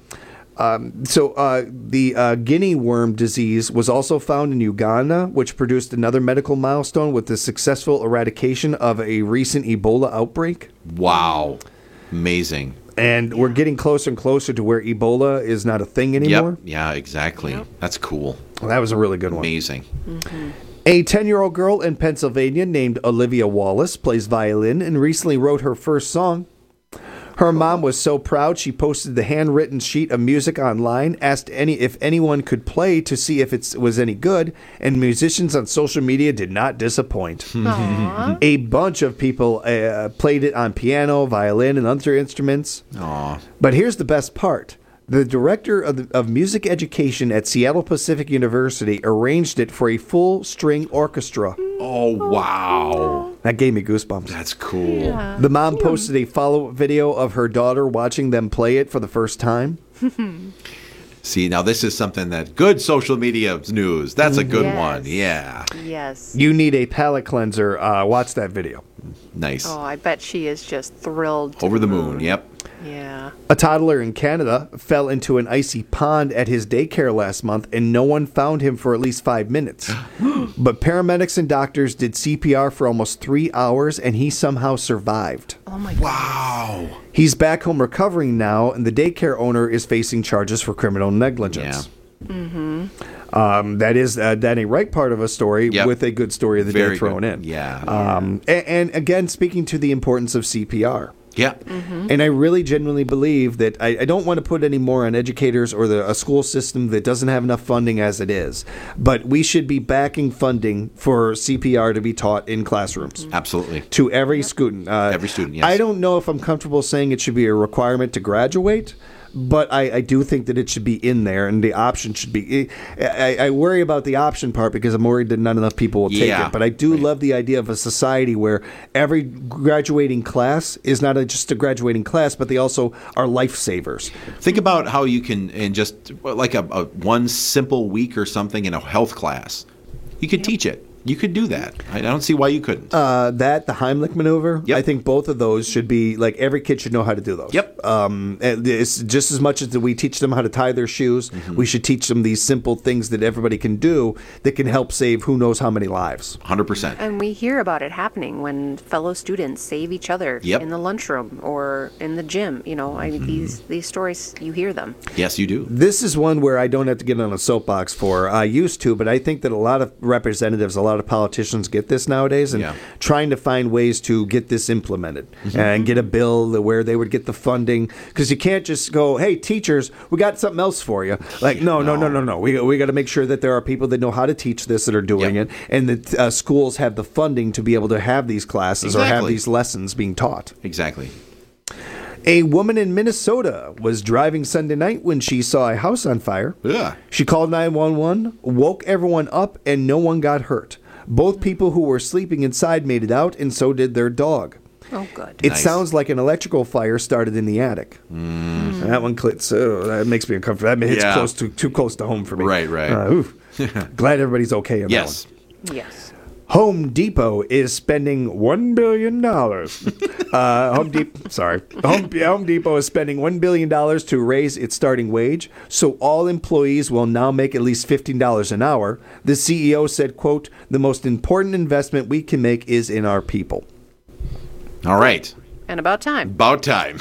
The guinea worm disease was also found in Uganda, which produced another medical milestone with the successful eradication of a recent Ebola outbreak. Wow. Amazing. And we're getting closer and closer to where Ebola is not a thing anymore. Yep. Yeah, exactly. Yep. That's cool. Well, that was a really good one. Amazing. Mm-hmm. A 10-year-old girl in Pennsylvania named Olivia Wallace plays violin and recently wrote her first song. Her mom was so proud she posted the handwritten sheet of music online, asked if anyone could play to see if it was any good, and musicians on social media did not disappoint. A bunch of people played it on piano, violin, and other instruments. Aww. But here's the best part. The director of music education at Seattle Pacific University arranged it for a full-string orchestra. Oh, wow. That gave me goosebumps. That's cool. Yeah. The mom posted a follow-up video of her daughter watching them play it for the first time. See, now this is something that good social media news. That's a good one. Yeah. Yes. You need a palate cleanser. Watch that video. Nice. Oh, I bet she is just thrilled. Over the moon. Yep. Yeah. A toddler in Canada fell into an icy pond at his daycare last month, and no one found him for at least 5 minutes. But paramedics and doctors did CPR for almost 3 hours, and he somehow survived. Oh, my God. Wow. He's back home recovering now, and the daycare owner is facing charges for criminal negligence. Yeah. Mm-hmm. That is that ain't right part of a story with a good story of the day thrown in. Yeah. And again, speaking to the importance of CPR. Yeah. Mm-hmm. And I really genuinely believe that I don't want to put any more on educators or a school system that doesn't have enough funding as it is. But we should be backing funding for CPR to be taught in classrooms. Absolutely. To every student. Every student, yes. I don't know if I'm comfortable saying it should be a requirement to graduate. But I do think that it should be in there, and the option should be. I worry about the option part because I'm worried that not enough people will take it. But I do love the idea of a society where every graduating class is not just a graduating class, but they also are lifesavers. Think about how you can, in just like a one simple week or something in a health class, you could teach it. You could do that. I don't see why you couldn't. The Heimlich maneuver, I think both of those should be, like, every kid should know how to do those. Yep. It's just as much as we teach them how to tie their shoes, we should teach them these simple things that everybody can do that can help save who knows how many lives. 100%. And we hear about it happening when fellow students save each other in the lunchroom or in the gym. You know, I mean, these stories, you hear them. Yes, you do. This is one where I don't have to get on a soapbox for. I used to, but I think that a lot of representatives, a lot of politicians get this nowadays and trying to find ways to get this implemented and get a bill where they would get the funding, because you can't just go, hey, teachers, we got something else for you. Like, no. We got to make sure that there are people that know how to teach this that are doing it, and that schools have the funding to be able to have these classes or have these lessons being taught. Exactly. A woman in Minnesota was driving Sunday night when she saw a house on fire. Yeah. She called 911, woke everyone up, and no one got hurt. Both people who were sleeping inside made it out, and so did their dog. Oh, good. It sounds like an electrical fire started in the attic. That one clicks. That makes me uncomfortable. That hits too close to home for me. Right. Glad everybody's okay on that one. Yes. Home Depot is spending $1 billion. Home Depot is spending $1 billion to raise its starting wage, so all employees will now make at least $15 an hour. The CEO said, quote, "The most important investment we can make is in our people." All right. And about time. About time.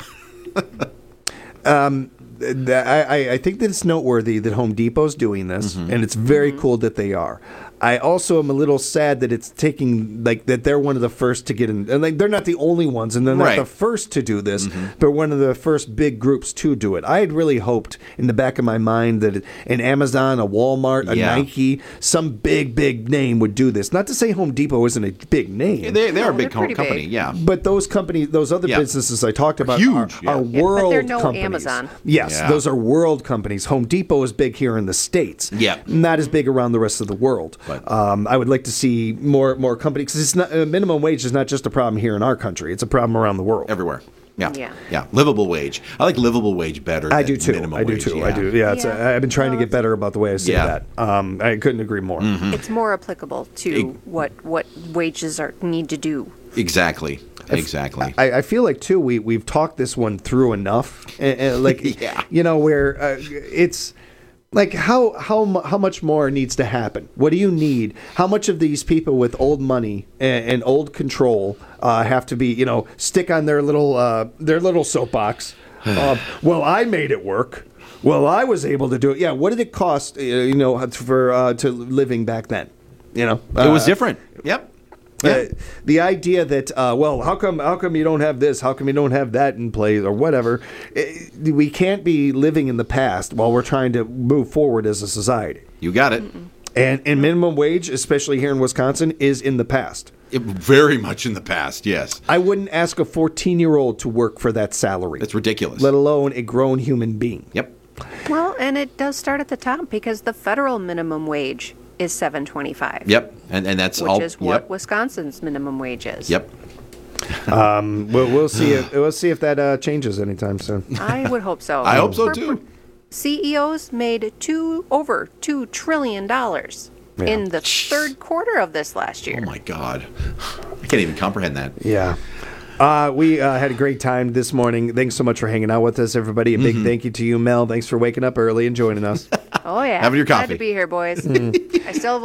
I think that it's noteworthy that Home Depot's doing this, and it's very cool that they are. I also am a little sad that it's taking, like, that they're one of the first to get in. And, like, they're not the only ones, and they're not the first to do this, but one of the first big groups to do it. I had really hoped in the back of my mind that an Amazon, a Walmart, a Nike, some big name would do this. Not to say Home Depot isn't a big name. Yeah, they are a big company, yeah. But those companies, those other businesses I talked about are world but they're no companies. Amazon. Yes, those are world companies. Home Depot is big here in the States. Yeah. Not as big around the rest of the world. I would like to see more companies, because it's not, minimum wage is not just a problem here in our country. It's a problem around the world. Everywhere. Yeah. Livable wage. I like livable wage better. I do too. I do too. Yeah. I've been trying to get better about the way I say that. I couldn't agree more. It's more applicable to what wages need to do. Exactly. I feel like too we've talked this one through enough, and like where it's. Like, how much more needs to happen? What do you need? How much of these people with old money and old control have to be, stick on their little soapbox? Well, I made it work. Well, I was able to do it. Yeah, what did it cost, for to living back then? It was different. Yep. The idea that how come you don't have this? How come you don't have that in place or whatever? We can't be living in the past while we're trying to move forward as a society. You got it. And minimum wage, especially here in Wisconsin, is in the past. Very much in the past, yes. I wouldn't ask a 14-year-old to work for that salary. That's ridiculous. Let alone a grown human being. Yep. Well, and it does start at the top because the federal minimum wage is $7.25. Yep, and that's which is what Wisconsin's minimum wage is. Yep. We'll see if that changes anytime soon. I would hope so. I hope so too. CEOs made over $2 trillion in the third quarter of this last year. Oh my God, I can't even comprehend that. Yeah. We had a great time this morning. Thanks so much for hanging out with us, everybody. A big thank you to you, Mel. Thanks for waking up early and joining us. Oh, yeah. Having your coffee. Glad to be here, boys. I still have